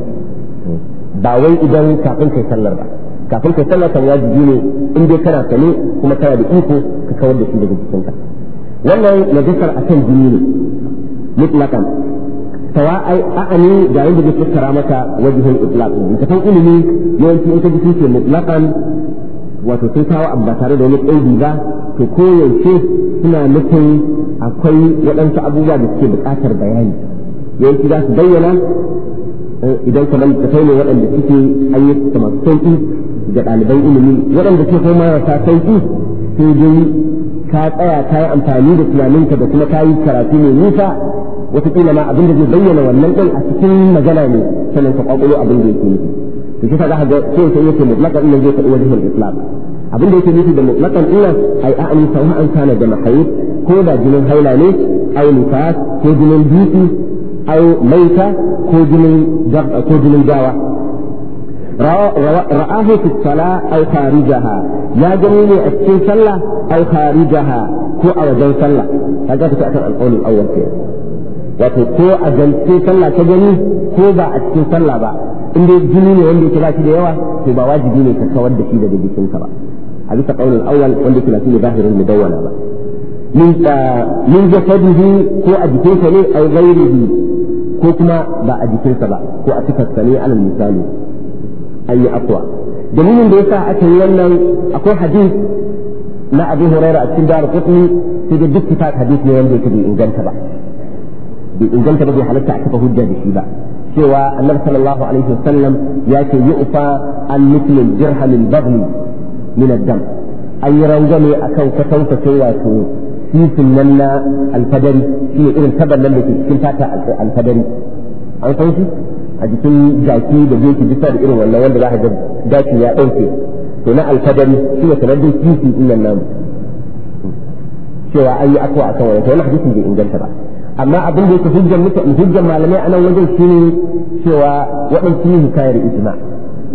ba wai idan kafin kai sallar ba kafin kai sallar kan wajibi ne in dai kana sane kuma kana da iko ka kawar da shi daga jikinka wannan najasar akan jini ne mutlaqan سواء أعني جاين بجسد كرامة وجه الإطلاق أنت فان إلمي يوانتي أنت بسيطة مطلقا وتسيطة وأبطار دونك أي بيبا تكون يوشيه هنا مثل أقوي وأنت أبوها بسيط بآخر بيان يوانتي ذات بينا إذا أنت من تفيني وأن بسيطة أي تمسيطي جاء على بين إلمي وأن بسيطة ما يساسيطي تيجي كات أيا كاي أمتاني بسنا منك بسنا كاي كراتيني نيسا wataƙila ma abin da zai bayyana wannan ɗin a cikin magana ne sannan ka ƙwaƙwalo abin da yake nufi to kisa za ka ga sai sai yake mutlaƙan ɗin zai faɗi wajen islam abin da yake nufi da mutlaƙan ɗin ai a'ani sawa an kana da mahayit ko da jinin haila ne ai nifas ko jinin dutse ai maita ko jinin ko jinin gawa ra'ahu fi sala aw kharijaha ya gani ne a cikin sallah aw kharijaha ko a wajen sallah kaga ta akan alƙawlin awwal kenan wato ko a zance sallah ta gani ko ba a cikin sallah ba in dai jini ne wanda yake ba shi da yawa to ba wajibi ne ka kawar da shi daga jikinka ba a bisa qaulul awwal wanda yake lafiya zahirin mudawwana ba min min jasadihi ko a jikinsa ne ai ghairihi ko kuma ba a jikinsa ba ko a cikarsa ne alal misali an yi aqwa dalilin da yasa aka yi wannan akwai hadith na Abu Hurairah a cikin Darqutni sai da duk kitab hadith ne wanda yake bai inganta ba bai inganta ba bai halatta a kafa hujja da shi ba cewa annabi sallallahu alaihi wasallam ya ce yu'fa an mithli dirham al-baghli min ad-dam an yi rangame akan kwatankwacin wato sifin nan na alfadari shi ne irin taban nan da ke cikin fata alfadari an san shi a jikin jaki da zai bisa da irin wannan wanda za ka ga daki ya ɗauke to na alfadari shi ne sanadin kifi din nan namu cewa an yi akwa a kan wannan to wannan hadisin bai inganta ba amma abin da yake hujjar muka hujjar malamai a nan wajen shi ne cewa waɗansu yi hikayar ijma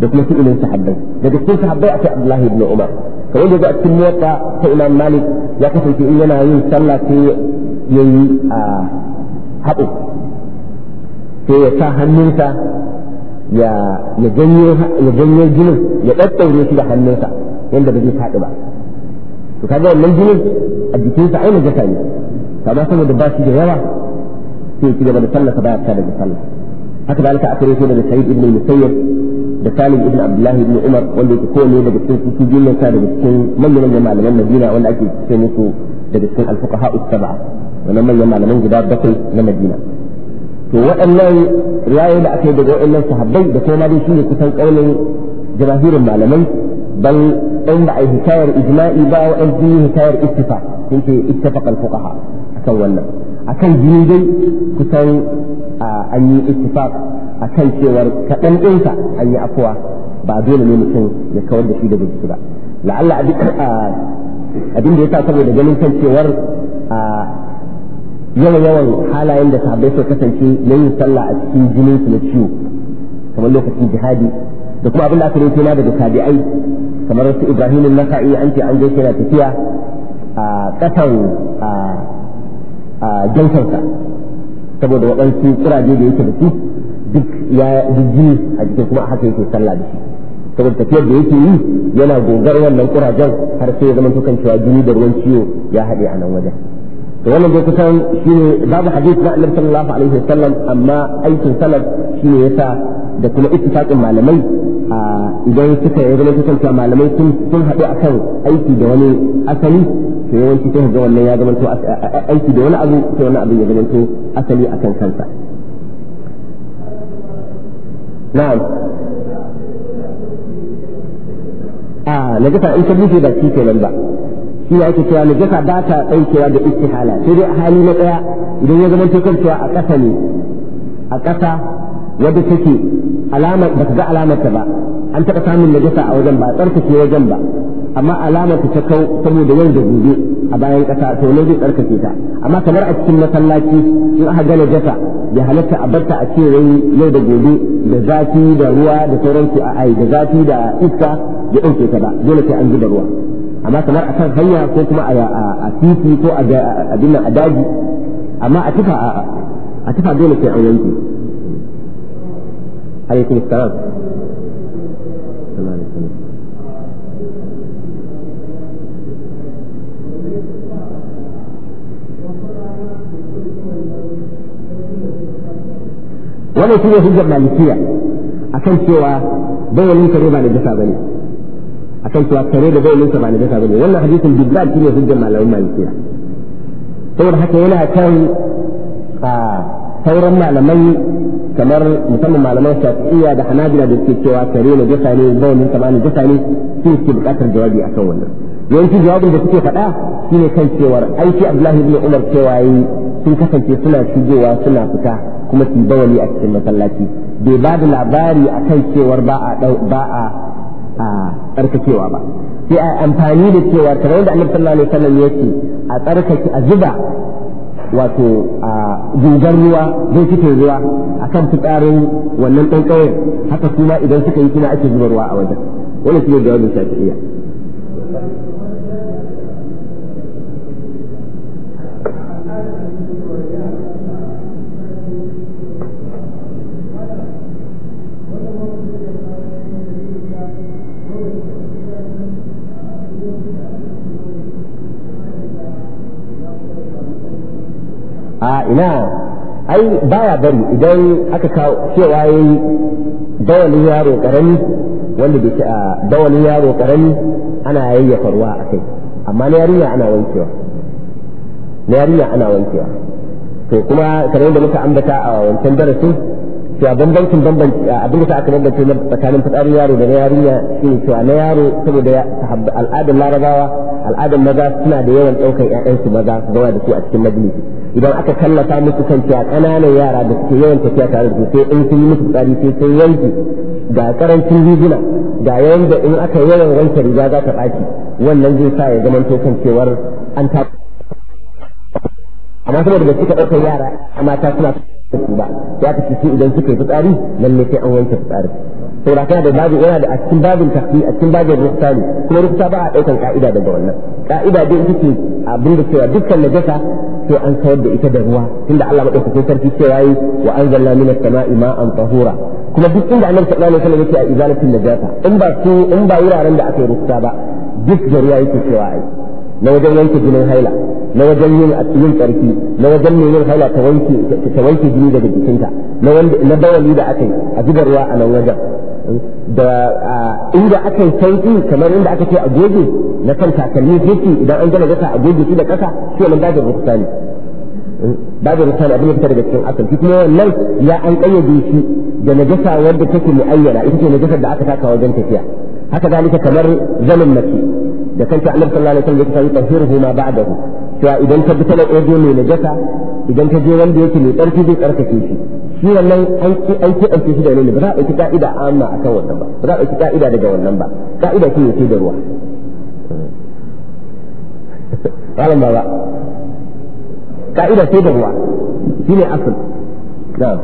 da kuma fi'ilin sahabbai daga cikin sahabbai akwai Abdullahi ibn Umar kamar da a cikin mota ta Imam Malik ya kasance in yana yin sallah sai yayi a haɗu sai ya sa hannunsa ya ya janyo ya janyo jinin ya daddaure shi da hannunsa yanda ba zai faɗi ba to kaga wannan jinin a jikinsa ai najasa ne kamar saboda ba shi da yawa sai ya ci gaba da sallah ba ya fita daga sallah haka dalika aka rawaito daga Sa'id ibn Musayyib da Salim ibn Abdullah ibn Umar wanda yake kowane daga cikin su biyun sa daga cikin manyan manyan malaman Madina wanda ake ce musu daga cikin al-fuqaha as-sab'a wannan manyan malaman guda bakwai na Madina to waɗannan riwayoyi da aka yi daga waɗannan sahabbai da kuma dai shine kusan kaulin jamahirin malamai bal in ba a hikayar ijma'i ba wa an hikayar ittifaq sun ce ittafaqa al-fuqaha akan wannan akan jini dai kusan an yi ittifaq akan cewar kaɗan ɗinsa an yi afuwa ba dole ne mutum ya kawar da shi daga jiki ba la'alla abin da ya sa saboda ganin kan cewar yawan yawan halayen da sahabbai suka kasance na yin sallah a cikin jinin su na ciwo kamar lokacin jihadi da kuma abin da aka rinke na daga tabi'ai kamar su Ibrahim an-Nakhai an ce an je yana tafiya a ƙasan a jansansa saboda waɗansu kuraje da yake da su duk ya jini a jikin kuma haka yake sallah da shi saboda tafiyar da yake yi yana gogar wannan kurajen har sai ya zama tukan cewa jini da ruwan ciwo ya haɗe a nan wajen to wannan dai kusan shine babu hadisi na Annabi sallallahu alaihi wasallam amma aikin salaf shine yasa da kuma ittifaqin malamai idan suka yi zama tukan cewa malamai sun sun haɗu akan aiki da wani asali to yawanci sai ga wannan ya zama to aiki da wani abu sai wani abu ya zama to asali akan kansa na'am a najasa in ka bushe ba shi kenan ba shi ne ake cewa najasa ba ta ɗaukewa da istihala sai dai a hali na ɗaya idan ya zama to cewa a ƙasa ne a ƙasa wadda take alamar ba ka ga alamar ta ba an taɓa samun najasa a wajen ba a tsarkake wajen ba amma alamar ta kau saboda yau da gobe a bayan ƙasa to ne zai tsarkake ta amma kamar a cikin masallaci in aka ga najasa ya halatta a barta a ce yau da gobe da zafi da ruwa da sauransu a ai da zafi da iska ya ɗauke ta ba dole sai an zuba ruwa amma kamar a kan hanya ko kuma a titi ko a abin a daji amma a tufa a tufa dole sai an yanke alaikum assalam wannan shi ne hujjar malikiya akan cewa bawalin kare ba da jasa bane akan cewa kare da bawalin sa ba da jasa bane wannan hadisin bizzat shi ne hujjar malamin malikiya saboda haka yana kan sauran malamai kamar musamman malaman shafi'iyya da hanabila da suke cewa kare na jasa ne bawalin sa ba da jasa ne sun ke bukatar jawabi akan wannan yawanci jawabin da suke faɗa shine kan cewar aiki Abdullahi ibn Umar cewa yi sun kasance suna shigowa suna fita kuma su bawali a cikin masallaci bai ba da labari a kan cewar ba a ba a tsarkakewa ba sai a amfani da cewa kamar yadda Annabi sallallahu alaihi wasallam yake a tsarkake a zuba wato a gugar ruwa zai fito ruwa akan fitsarin wannan ɗan ƙauyen haka kuma idan suka yi suna ake zuba ruwa a wajen wannan shine jawabin shafi'iyya a ina ai baya bari idan aka kawo cewa yayi dawalin yaro karami wanda bai ci a dawalin yaro karami ana yayyafa ruwa a kai amma na yarinya ana wankewa na yarinya ana wankewa to kuma kamar yadda muka ambata a wancan darasin cewa bambancin bambanci abin da aka bambance na tsakanin fitsarin yaro da na yarinya shine cewa na yaro saboda al'adar larabawa al'adar maza suna da yawan ɗaukar ƴaƴansu maza su zama da su a cikin majalisi idan aka kallata musu kan cewa ƙananan yara da suke yawan tafiya tare da su sai in sun yi musu tsari sai sun yanke ga karancin riguna ga yawan da in aka yawan wanke riga za ta ɓaci wannan zai sa ya zama to kan cewar an ta amma saboda da suka ɗaukar yara mata suna su ba ya ka ci idan suka yi fitsari lalle sai an wanke fitsari saboda kana da babu yana da a cikin babin tafi a cikin babin ruhtani kuma ruhta ba a daukan ka'ida daga wannan ka'ida dai ita ce abin da cewa dukkan najasa sai an kawar da ita da ruwa tunda Allah madaukakin sarki cewa yi wa anzalna minas sama'i ma'an tahura kuma duk inda Annabi sallallahu alaihi wasallam yake a izalatin najasa in ba su in ba wuraren da aka yi ruhta ba duk da ruwa yake cewa ai na wajen yanke jinin haila na wajen yin yin tsarki na wajen yin haila ta wanke ta wanke jini daga jikinta na wanda na bawali da aka yi a zubar ruwa a nan wajen da inda aka yi sauki kamar inda aka ce a goge na kan takalmi yake idan an gana gasa a goge shi da kasa shi wannan babin rukusani babin rukusani abin da fita daga cikin asali kuma wannan ya an kayyade shi da najasa wanda take muayyana ita ce najasar da aka taka wajen tafiya haka zalika kamar zaman mace da kanta Annabi sallallahu alaihi wasallam ya ce tahiruhu ma ba'dahu cewa idan ta bi ta da ojo mai najasa idan ta je wanda yake mai tsarki zai tsarkake shi shi wannan an ki an ki ɗauke shi da ne ba za a ɗauki ka'ida amma akan wannan ba ba za a ɗauki ka'ida daga wannan ba ka'ida shi ne sai da ruwa ƙalan ba ba ka'ida sai da ruwa shi ne asal na'am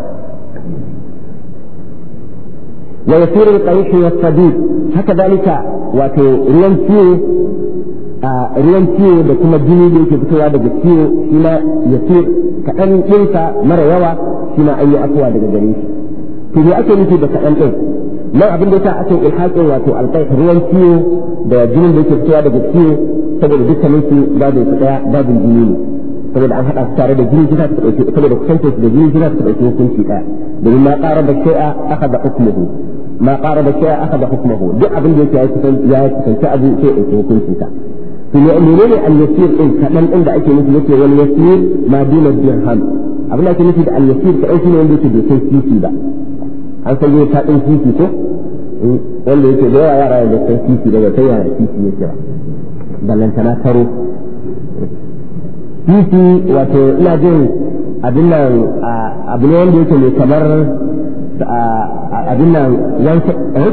wa yasiru al-qayh wa as-sadid haka dalika wato ruwan ciwo a ruwan ciwo da kuma jini da yake fitowa daga ciwo shi ma yasir kaɗan ɗinsa mara yawa shi ma an yi afuwa daga gare shi to me ake nufi da kaɗan ɗin nan abin da yasa ake ilhaƙin wato alƙai ruwan ciwo da jinin da yake fitowa daga ciwo saboda dukkanin su babin su ɗaya babin jini ne saboda an haɗa su tare da jini kisa su ɗauki saboda kusancin su da jini kisa su ɗauki hukunci ɗaya domin ma ƙara da shai'a aka da hukmuhu ma ƙara da shai'a aka da hukmuhu duk abin da yake ya kusanci abu sai ɗauki hukuncinsa to menene al-yasir din kadan din da ake nufi yake wal yasir ma dina dirham abin da ake nufi da al-yasir kadan shine wanda yake da kai sisi ba an san yau ta din sisi ko wanda yake da yara da kai sisi daga kai yara sisi yake ba ballantana taro sisi wato ina jin abin nan abin wanda yake mai kamar abin nan yanke eh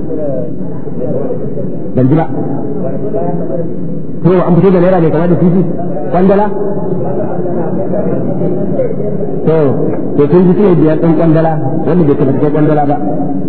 ban ji ba to an fito da naira ne kamar da fifi kwandala to to sun ji sai biyan ɗan kwandala wanda bai taɓa cikin kwandala ba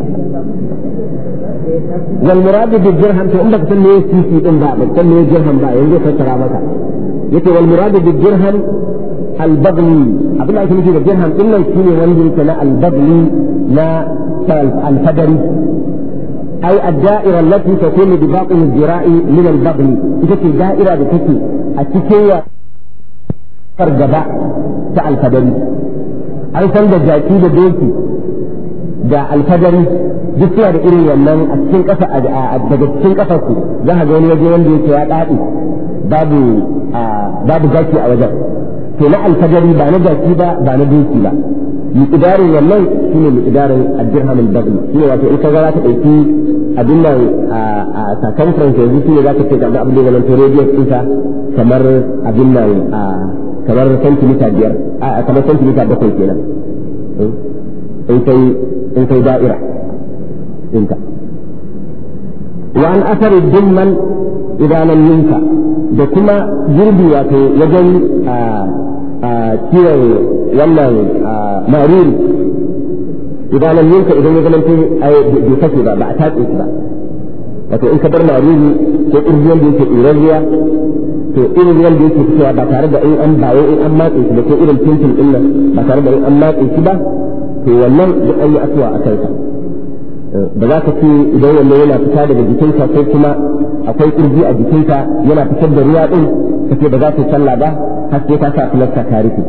wal murad bil dirham to in baka san me fifi din ba ba san me dirham ba yanzu ka tara maka yace wal murad bil dirham al bagli abin da ake nufi da dirham din nan shine wanda yake na al bagli na al fadari أي الدائرة التي تكون بباطن الذراع من البغل تكون دائرة بتكي التكية فرجباء تاع الفدري أي سند جاكي بدوكي دا الفدري جسوا بإيري ومن السين كفا السين كفا ذا جوني وجوان ديكي واتاتي باب باب جاكي أوجه فلا الفدري بانا جاكي با بانا دوكي با مقدار wannan shine miqdarin ad-dirham al-baghl shine wato in ka ga ta dauki abin nan a circumference yanzu shine zaka ce ga abin da wannan to radius ɗinka kamar abin nan kamar centimeter biyar a kamar centimeter bakwai kenan in kai in kai da'ira ɗinka wa an asar ad-dimman idan lam yunka da kuma girbi wato wajen ciwon wannan maruri idan nan yanka idan ya zama bai kashe ba ba a tatse shi ba wato in ka bar maruri ko irgiyan da yake irarriya to irin ruwan da yake fitowa ba tare da in an bayo in an matse shi ba ko irin tintin din nan ba tare da in an matse shi ba to wannan duk an yi asuwa a kansa ba za ka ce idan wannan yana fita daga jikinka ko kuma akwai kirji a jikinka yana fitar da ruwa din kace ba za ka sallah ba har sai ka sa filasta ta rufe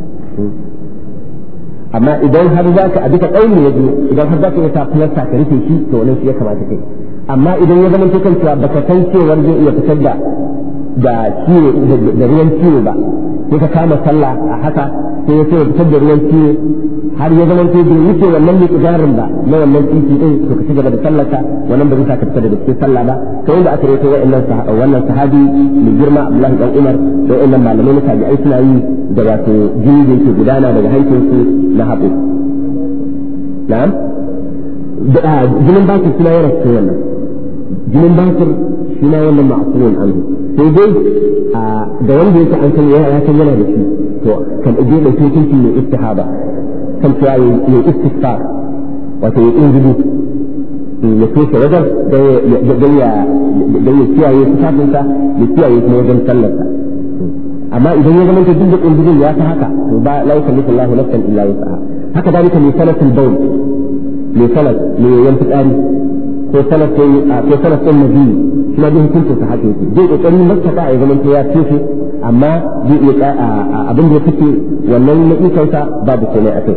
amma idan har za ka a duka ƙauni ya zo idan har za ka iya sa filasta ka rufe shi to wannan shi ya kamata kai amma idan ya zama kan cewa baka san cewar zai iya fitar da da ciwo da ruwan ciwo ba sai ka kama sallah a haka sai ya sai fitar da ruwan ciwo har ya zama sai bai wuce wannan miqdarin ba na wannan titi din to ka ci gaba da sallarka wannan ba zai sa ka fita daga cikin sallah ba kai inda aka rawaito wa'annan wannan sahabi mai girma Abdullahi dan Umar da wa'annan malamai na tabi'ai suna yi da wato jini da yake gudana daga hancinsu na haɓo na'am jinin bakir suna yana cikin wannan jinin bakir shi na wannan ma'asurin anhu sai dai da wanda yake an san ya san yana da shi to kan ije da hukunci mai istihaba kan cewa ya istisfar wato ya ingilu ya toshe wajen don ya kiyaye tufafinsa ya kiyaye kuma wajen sallarsa amma idan ya zama duk da ƙungudin ya ta haka to ba la yukallifu Allahu nafsan illa wus'aha haka dalika mai salatul bawl mai salat mai yan fitsari ko salatul ko salatul nabi kuma dai hukuncin sa haka yake zai kokarin mastaka ya zama ya toshe amma zai iya abin da ya fice wannan na ikonsa babu komai a kai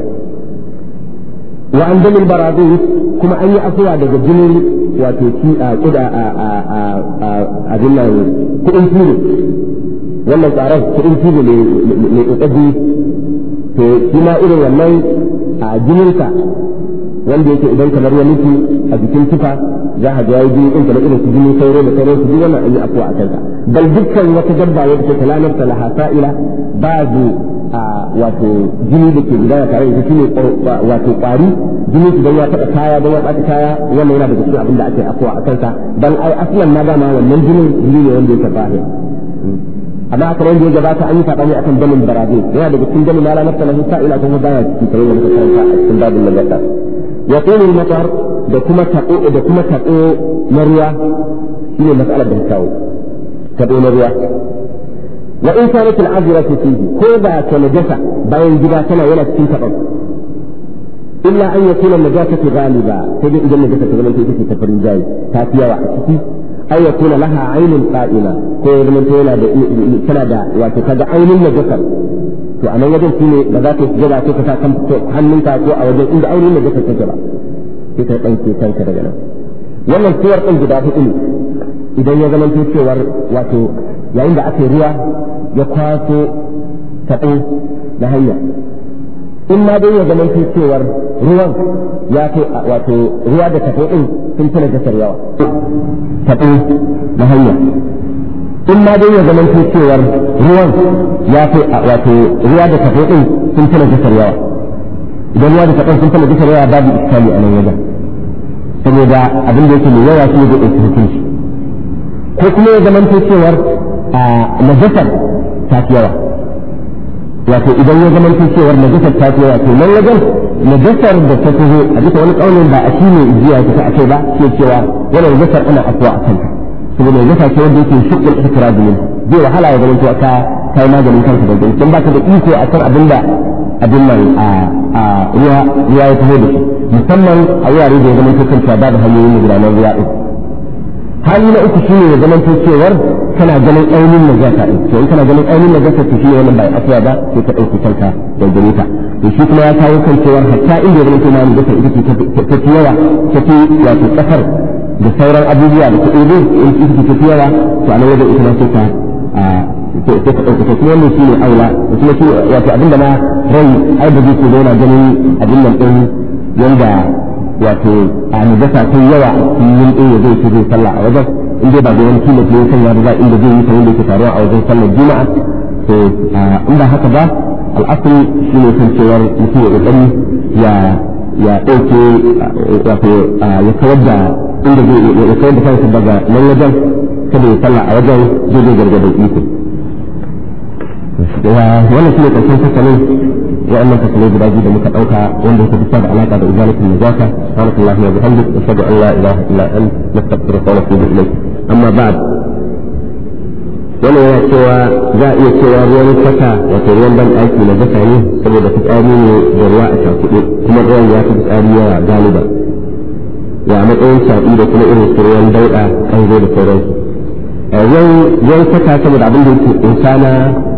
wa an dalil baradus kuma an yi afuwa daga jinin wato ki a kuda a a a abin nan kudin fili wannan tsaron kudin fili ne ne kokari to shi ma irin wannan a jininsa wanda yake idan kamar ya mutu a jikin tufa za a ga jini in kamar irin su jini sauro da sauran su wannan an yi afuwa a kansa bal dukkan wata dabba wadda take lanar salaha sa'ila babu a wato jini da ke gudana tare da shi ne wato kwari jini idan ya taɓa kaya don ya ɓata kaya wannan yana daga cikin abin da ake afuwa a kansa dan ai aslan ma dama wannan jinin jini ne wanda yake zahiri amma aka wanda ya gabata an yi faɗani akan damin barabe yana daga cikin damin lanar salaha sa'ila kuma baya cikin kare da muka karanta a cikin babin nazarta يقول المطر دكما تقو دكما تقو مريا هي مسألة بهتاو تقو مريا وإن كانت العذرة فيه كوبا كنجسة بين جباتنا ولا تنتقض إلا أن يكون النجاسة غالبا تجد إذا النجاسة غالبا تجد تفرنجاي تاتيا وحسكي أو يكون لها عين قائمة كوبا من تولى كندا وتكاد عين النجاسة to anan wajen shi ne ba za ka jira ko ka sa kan hannunka ko a wajen inda aure ne zaka kace ba sai ka dauke kanka daga nan wannan suwar din guda hudu ne idan ya zama cewar wato yayin da aka ruwa ya kwaso tabo na hanya in ma dai ya zama cewar ruwan ya kai wato ruwa da tabo din sun tana da saryawa tabo na hanya in ma dai ya zama cewar ruwan ya fi wato ruwa da tafi din sun tana gasar yawa idan ruwa da tafi sun tana gasar yawa babu iskali a nan wajen saboda abin da yake mai yawa shi ne da ɗauki hukunci ko kuma ya zama cewar najasar ta fi yawa wato idan ya zama cewar najasar ta fi yawa to nan wajen najasar da ta taho a duka wani ƙaunin ba a shi ne ijiya ta a kai ba ke cewa wannan najasar ana afuwa a kanta saboda najasa ce wanda yake shukul ihtirazi min zai wahala ya zama ka kai maganin kanka da gani kin baka da iko akan abinda abin nan a a ruwa ruwa ya taho da shi musamman a wurare da ya zama kanta babu hanyoyin gudanar ruwa din hali na uku shine ya zama cewar kana ganin ainihin najasa din to in kana ganin ainihin najasa to shine wannan bai afiya ba sai ka dauki kanka da gani ta to shi kuma ya kawo kan cewar hatta inda ya zama kuma najasa ita ce ta fi yawa ta fi wato kasar da sauran abubuwa da kuɗi ne in ita ce ta yawa to a nan wajen ita ma sai ka sai ka ɗauka kuma wannan shi ne aula kuma shi wato abin da na rai ai da zai zo na ganin abin nan ɗin yanda wato a najasa sun yawa a cikin ɗin ya zai ce zai sallah a wajen in dai ba da wani kila ke sanya ba inda zai yi ta wanda yake taruwa a wajen sallar juma'a to in ba haka ba al'asali shi ne kan cewar mutum ya ƙoƙari ya ya ɗauke wato ya kawar da inda zai ya kawar da kansa daga nan wajen kada ya sallah a wajen zai zai gargadar iko wannan shi ne ƙarshen fasalin wa'annan fasalai guda biyu da muka ɗauka wanda ya fi da alaƙa da izalatin najasa subhanallahi wa bihamdihi ashhadu an la ilaha illa anta nastaghfiruka wa natubu ilayk amma ba'd wannan yana cewa za a iya cewa ruwan kwata wato ruwan ban ɗaki na jasa ne saboda fitsari ne da ruwa a cakuɗe kuma ruwan ya fi fitsari yawa galiba ya matsayin shaɗi da kuma irin su ruwan dauɗa ƙanzo da sauransu ruwan kwata saboda abin da yake insana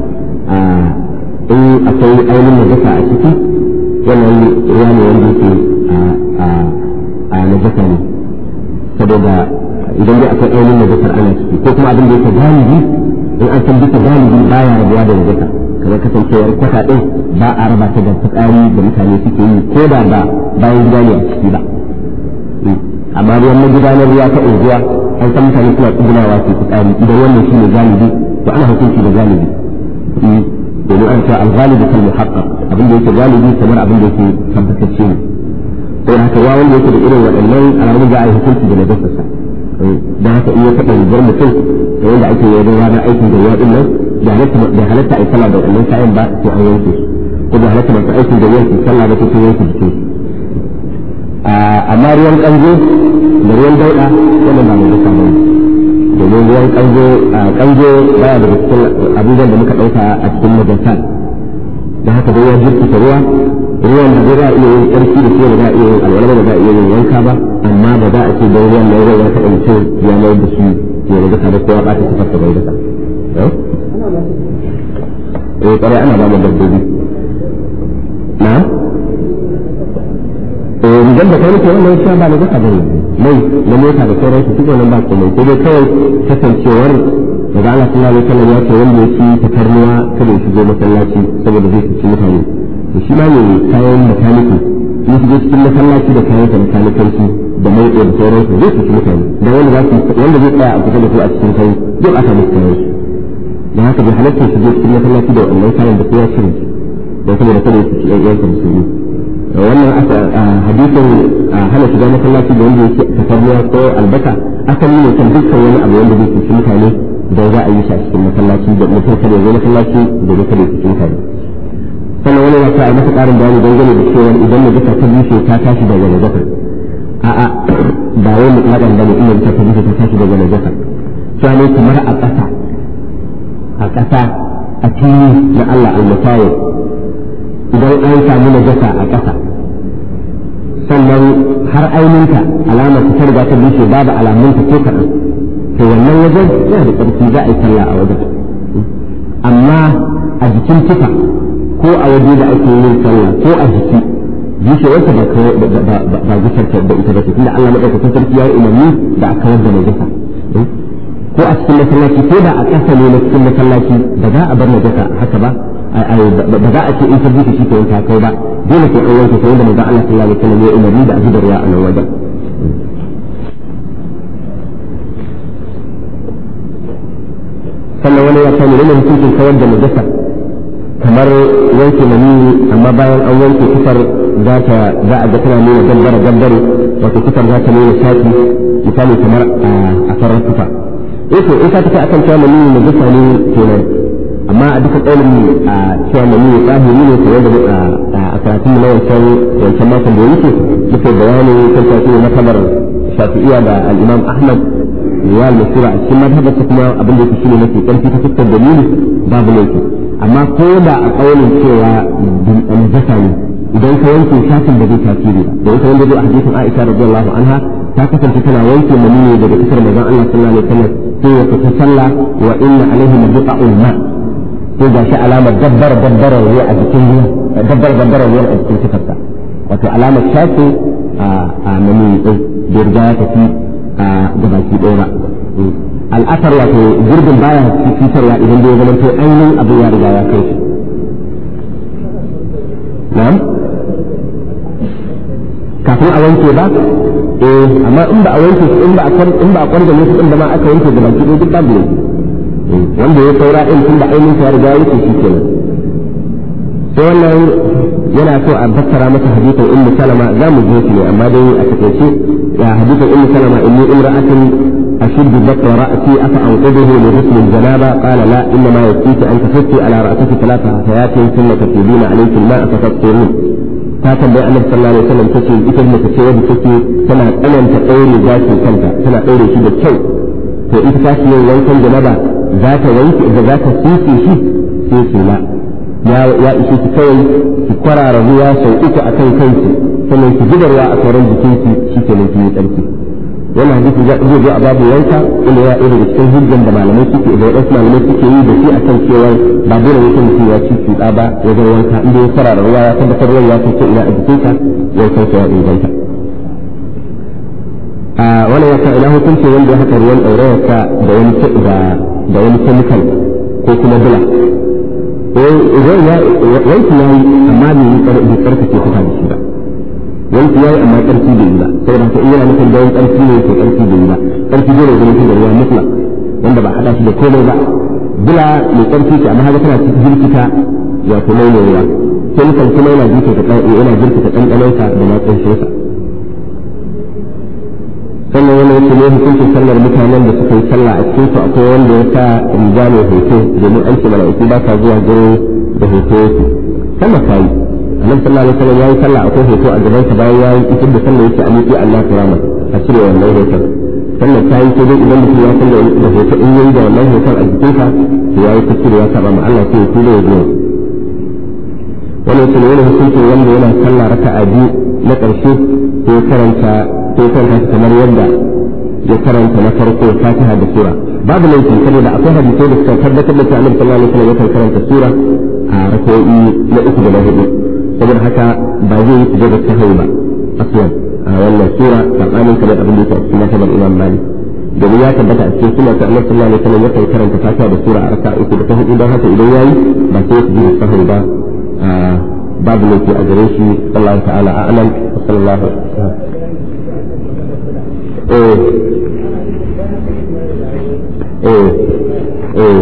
in akwai ainihin najasa a ciki wannan ruwa ne wanda yake a najasa ne saboda idan dai akwai ainihin najasar ana ciki ko kuma abin da yake galibi in an san duka galibi baya rabuwa da najasa kamar kasancewar kwata ɗin ba a raba ta da fitsari da mutane suke yi ko da ba bayan gida ne a ciki ba amma ruwan magudanar ruwa ta unguwa an san mutane suna tsugunawa su fitsari idan wannan shi ne galibi to ana hukunci da galibi domin an ce al-ghalibu kal muhaqqaq abin da yake galibi kamar abin da yake tabbatacce ne to haka wa wanda yake da irin waɗannan alamun za a yi hukunci da najasarsa da haka in ya taɓa rigar mutum da wanda ake yi da ranar aikin da ya ɗin nan da halatta a yi sallah da waɗannan sa'in ba sai an yanke ko da halatta masu aikin da yanke sallah ba sai sun yanke jikin amma ruwan ƙanzo da ruwan dauɗa wannan ba mai duka bane domin ruwan kanzo a kanzo baya daga cikin abubuwan da muka ɗauka a cikin majalisar da haka dai ya jirkita ruwa ruwan da za a iya yin ƙarfi da shi da za a iya yin alwala da za a iya yin wanka ba amma ba za a ce don ruwan mai ruwan ya taɓa mutum ya mai da shi ya rage kada kowa ɓata sifar ta bai dasa eh ƙwarai ana ba mu dabbobi na eh rigar da kai nake wannan shi ba na dasa bane mai na mota da sauran su duk wannan ba komai sai dai kawai kasancewar daga Allah sallallahu alaihi wasallam ya ce wanda ya ci takarnuwa kada ya shigo masallaci saboda zai ci mutane da shi ma ne kayan makaniki in shigo cikin masallaci da kayan makanikanci da mai da sauran su zai ci mutane dan wanda za su wanda zai tsaya a kusa da su a cikin kai duk aka musu kayan su dan haka bai halatta shigo cikin masallaci da wannan kayan da kowa shirin dan saboda kada su ci ayyanka musulmi wannan hadisin hana shiga masallaci da wanda yake tafarnuwa ko albasa asali ne kan dukkan wani abu wanda zai ci mutane da za a yi shi a cikin masallaci da mutum kada ya zo masallaci da ya kada ya ci mutane sannan wani ya a masa ƙarin bayani dangane da cewa idan na jasa ta bushe ta tashi daga najasa a'a ba wai mutlaƙan bane inda ta ta bushe ta tashi daga najasa cewa ne kamar a ƙasa a ƙasa a fili na Allah al-musayir idan an samu najasa a ƙasa sannan har aininka alamar ta riga ta bushe babu alamunta ko kaɗan to wannan wajen yana da ƙarfi za a yi sallah a wajen amma a jikin tufa ko a waje da ake yin sallah ko a jiki bushewarsa ba ba gusar da ita ba tunda Allah madaukakin sarki ya yi umarni da a kawar da najasa ko a cikin masallaci ko da a ƙasa ne na cikin masallaci ba za a bar najasa haka ba ba za a ce in ta bushe shi ke yanka kai ba dole sai an wanke sai da manzo Allah sallallahu alaihi wasallam ya umarni da a zubar ya a nan wajen sannan wani ya sani ne hukuncin kawar da najasa kamar wanke maniyyi amma bayan an wanke kufar za ta za a ga tana nuna gambara gambare wato kufar za ta nuna shafi misali kamar a farar kufa eh to in ka tafi akan cewa maniyyi najasa ne kenan amma a duka kaulin a cewa maniyyi tsahiri ne kamar da a karatun na wancan wancan makon da yake duka bayani kan tafi na kamar shafi'iyya da al-Imam Ahmad riwayar masura a cikin madhabarsa kuma abin da yake shine mafi karfi ta fuskar dalili babu laifi amma ko da a kaulin cewa najasa ne idan ka wanke shafin da zai tasiri da wata wanda zai a hadisin Aisha radiyallahu anha ta kasance tana wanke maniyyi daga kasar manzon Allah sallallahu alaihi wasallam sai ya fita sallah wa inna alaihi mabqa'ul ma sai ga shi alamar dabbar dabbar ruwa a jikin ruwa dabbar dabbar ruwa a jikin sifarsa wato alamar shafi a maniyyi din da riga ya tafi a gabaki ɗaya ba al'asar wato gurbin baya fitarwa idan da ya zama to ainihin abu ya riga ya kai shi na'am kafin a wanke ba eh amma in ba a wanke shi in ba a in ba a kwarga ne in da ma aka wanke gabaki ɗaya duk babu ne wanda ya saura din tunda ainihin ya riga ya kai shi kenan sai wannan yana so a fassara masa hadisin ummu salama za mu je shi ne amma dai a takaice ya hadisin ummu salama inni imra'atun أشد بطن رأسي أفأنقذه لغسل الجنابة قال لا إنما يكفيك أن تفكي على رأسك ثلاث حثيات ثم تفيدين عليك الماء فتطهرين فاتن بأن صلى الله عليه وسلم تكي إتن تكي تكي سنة أنا تقوري ذات كنت سنة قوري شيء الشو فإنت تاشي وانكن جنابة ذات وانك إذا ذات سيسي شيء سيسي لا يا يا إشي تكوي تقرى رضيا سوءك أكن كنتي sannan ki zubarwa a sauran jikinki shi ke nan ki tsarki wannan hadisi zai zo a babu yanka ina ya ɗaya daga cikin hujjan da malamai suke da wasu malamai suke yi da shi akan cewa ba dole ne mutum ya ci cuɗa ba wajen wanka inda ya fara ruwa ya tabbatar ruwan ya kai ina a jikinka ya kai ya inganta a wannan yasa ina hukunci wanda ya haɗa ruwan ɗaurayarsa da wani da wani chemical ko kuma bula ruwan ya wanki ya yi amma bai karfafe kuka da shi ba wanki yayi amma karfi da ba saboda haka in yana nufin da karfi ne ko karfi da ba karfi dole ne mutum da ruwa mutla wanda ba hada shi da komai ba bila mai karfi ce amma haka tana cikin jirkita ya kuma ne ruwa sai kan kuma yana jirkita ta yana jirkita dandanonsa da matsayin sa sannan wani yake ne hukuncin sallar mutanen da suka yi sallah a cikin su akwai wanda ya sa riga mai hoto domin an ce mala'iku ba ta zuwa gurin da hoto yake sallar ta yi annabi sallallahu alaihi wasallam yayi sallah akwai hoto a gaban sa bayan yayi idan da sallah yake aliki Allah kirama a cire wannan hoton sannan ta yi sai idan mutum ya sallah da hoto in yayi da wannan hoton a jikin sa to yayi kuskure ya saba ma Allah sai ya tura ya zo wannan shi ne wani hukunci wanda yana sallah raka'a biyu na ƙarshe sai ya karanta sai ya karanta kamar yadda ya karanta na farko Fatiha da sura babu laifi saboda akwai hadisai da suka tabbatar da cewa Annabi sallallahu alaihi wasallam ya karanta sura a rak'o'i na uku da na hudu saboda haka ba zai yi sujada sahwi ba aslan a wannan sura tsakanin kamar abin da yake a cikin masabar Imam Malik domin ya tabbata a cikin sunna ta Annabi sallallahu alaihi wasallam ya karanta Fatiha da sura a raka'a uku da ta hudu don haka idan yayi ba sai ya sujada sahwi ba babu laifi a gare shi sallallahu ta'ala a'lam sallallahu eh eh eh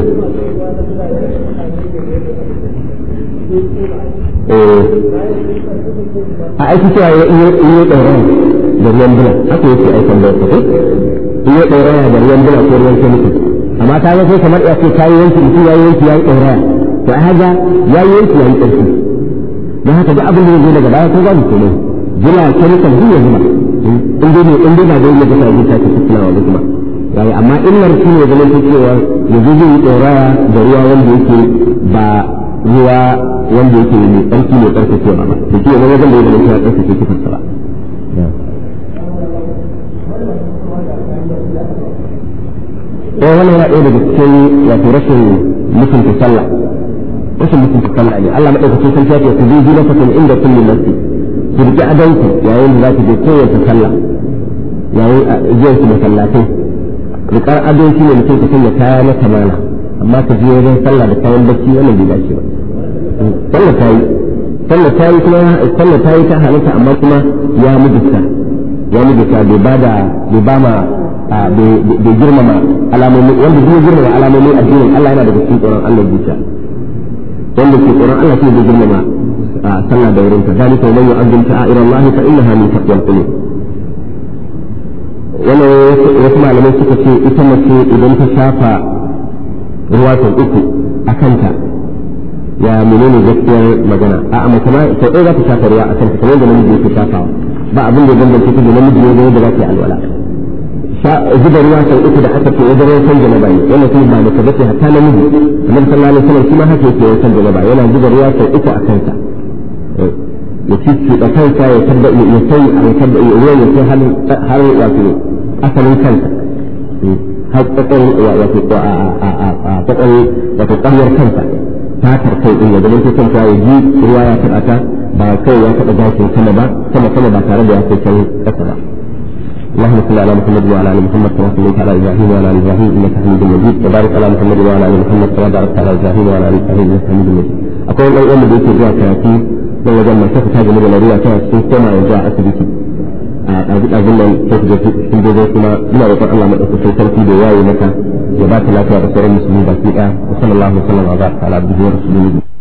eh a aiki cewa ya iya ɗaura da ruwan bula haka yake aikan da yake iya ɗaura da ruwan bula ko ruwan kemikal amma ta ga sai kamar ya ce kayi yanki mutum ya yi yanki ya yi ɗaura to a haja ya yi yanki ya yi ƙarfi don haka da abin da ya zo daga baya ko babu kenan bula kemikal duk ya zuma in dai in dai ba da yadda ta yi ta ce suna wani kuma yayi amma illar shi ne ganin ta cewa yanzu zai yi ɗauraya da ruwa wanda yake ba ruwa wanda yake mai tsarki mai tsarkakewa ba to shi ne wajen da ya zama ya tsarkake kifarsa ba eh wannan yana ɗaya daga cikin wato rashin mutunta sallah rashin mutunta sallah ne Allah madaukakin sarki ya ce ku bi zinatakum inda kulli masjid ku riƙe adanku yayin da za ku je kowace sallah yayin zuwa ku masallatai riƙar adon shi ne mutum ka sanya kaya na kamala amma ka je wajen sallah da kayan bacci wannan bai dace ba sallah ta yi sallah ta yi kuma sallah ta yi ta halatta amma kuma ya mudusta ya mudusta bai ba da bai ba ma bai girmama alamomi wanda bai girmama alamomi addinin Allah yana daga cikin tsoron Allah zuciya wanda ke tsoron Allah shi bai girmama sallah da wurinka zalika man yu'azzim sha'air Allah fa innaha min taqwal qulub wannan wasu malamai suka ce ita mace idan ta shafa ruwa sau uku a kanta ya menene gaskiyar magana a amma kuma sau ɗaya za ta shafa ruwa a kanta kamar da namiji yake shafawa ba abin da bambance ta da namiji ne da za ta yi alwala zuba ruwa sau uku da aka ce wajen wankan janaba ne wannan kuma ba mace bace hatta namiji annabi sallallahu alaihi wasallam shi ma haka yake wankan janaba yana zuba ruwa sau uku a kansa ya ci da kansa ya tabba ya sai ya tabba ruwan ya sai har wato asalin kansa har kokarin wato a a a kokarin wato ƙaryar kansa fatar kai din ya zama kanta ya ji ruwa ya taɓa ta ba kai ya taɓa gashin sama ba sama sama ba tare da ya kai can ƙasa ba اللهم صل على محمد وعلى ال محمد كما صليت على ابراهيم وعلى ال ابراهيم انك حميد مجيد وبارك على محمد وعلى ال محمد كما باركت على ابراهيم وعلى ال ابراهيم انك حميد مجيد اقول لو ان بيت جاء كافي لو وجد ما شفت هذه الجمله كانت في سماء جاء اسبتي abin nan sai ku ga sun zo kuma ina roƙon Allah madaukakin sarki da yayi maka ya ba ta lafiya da sauran musulmi baki ɗaya sallallahu alaihi wa sallam wa baraka ala abdihi wa rasulihi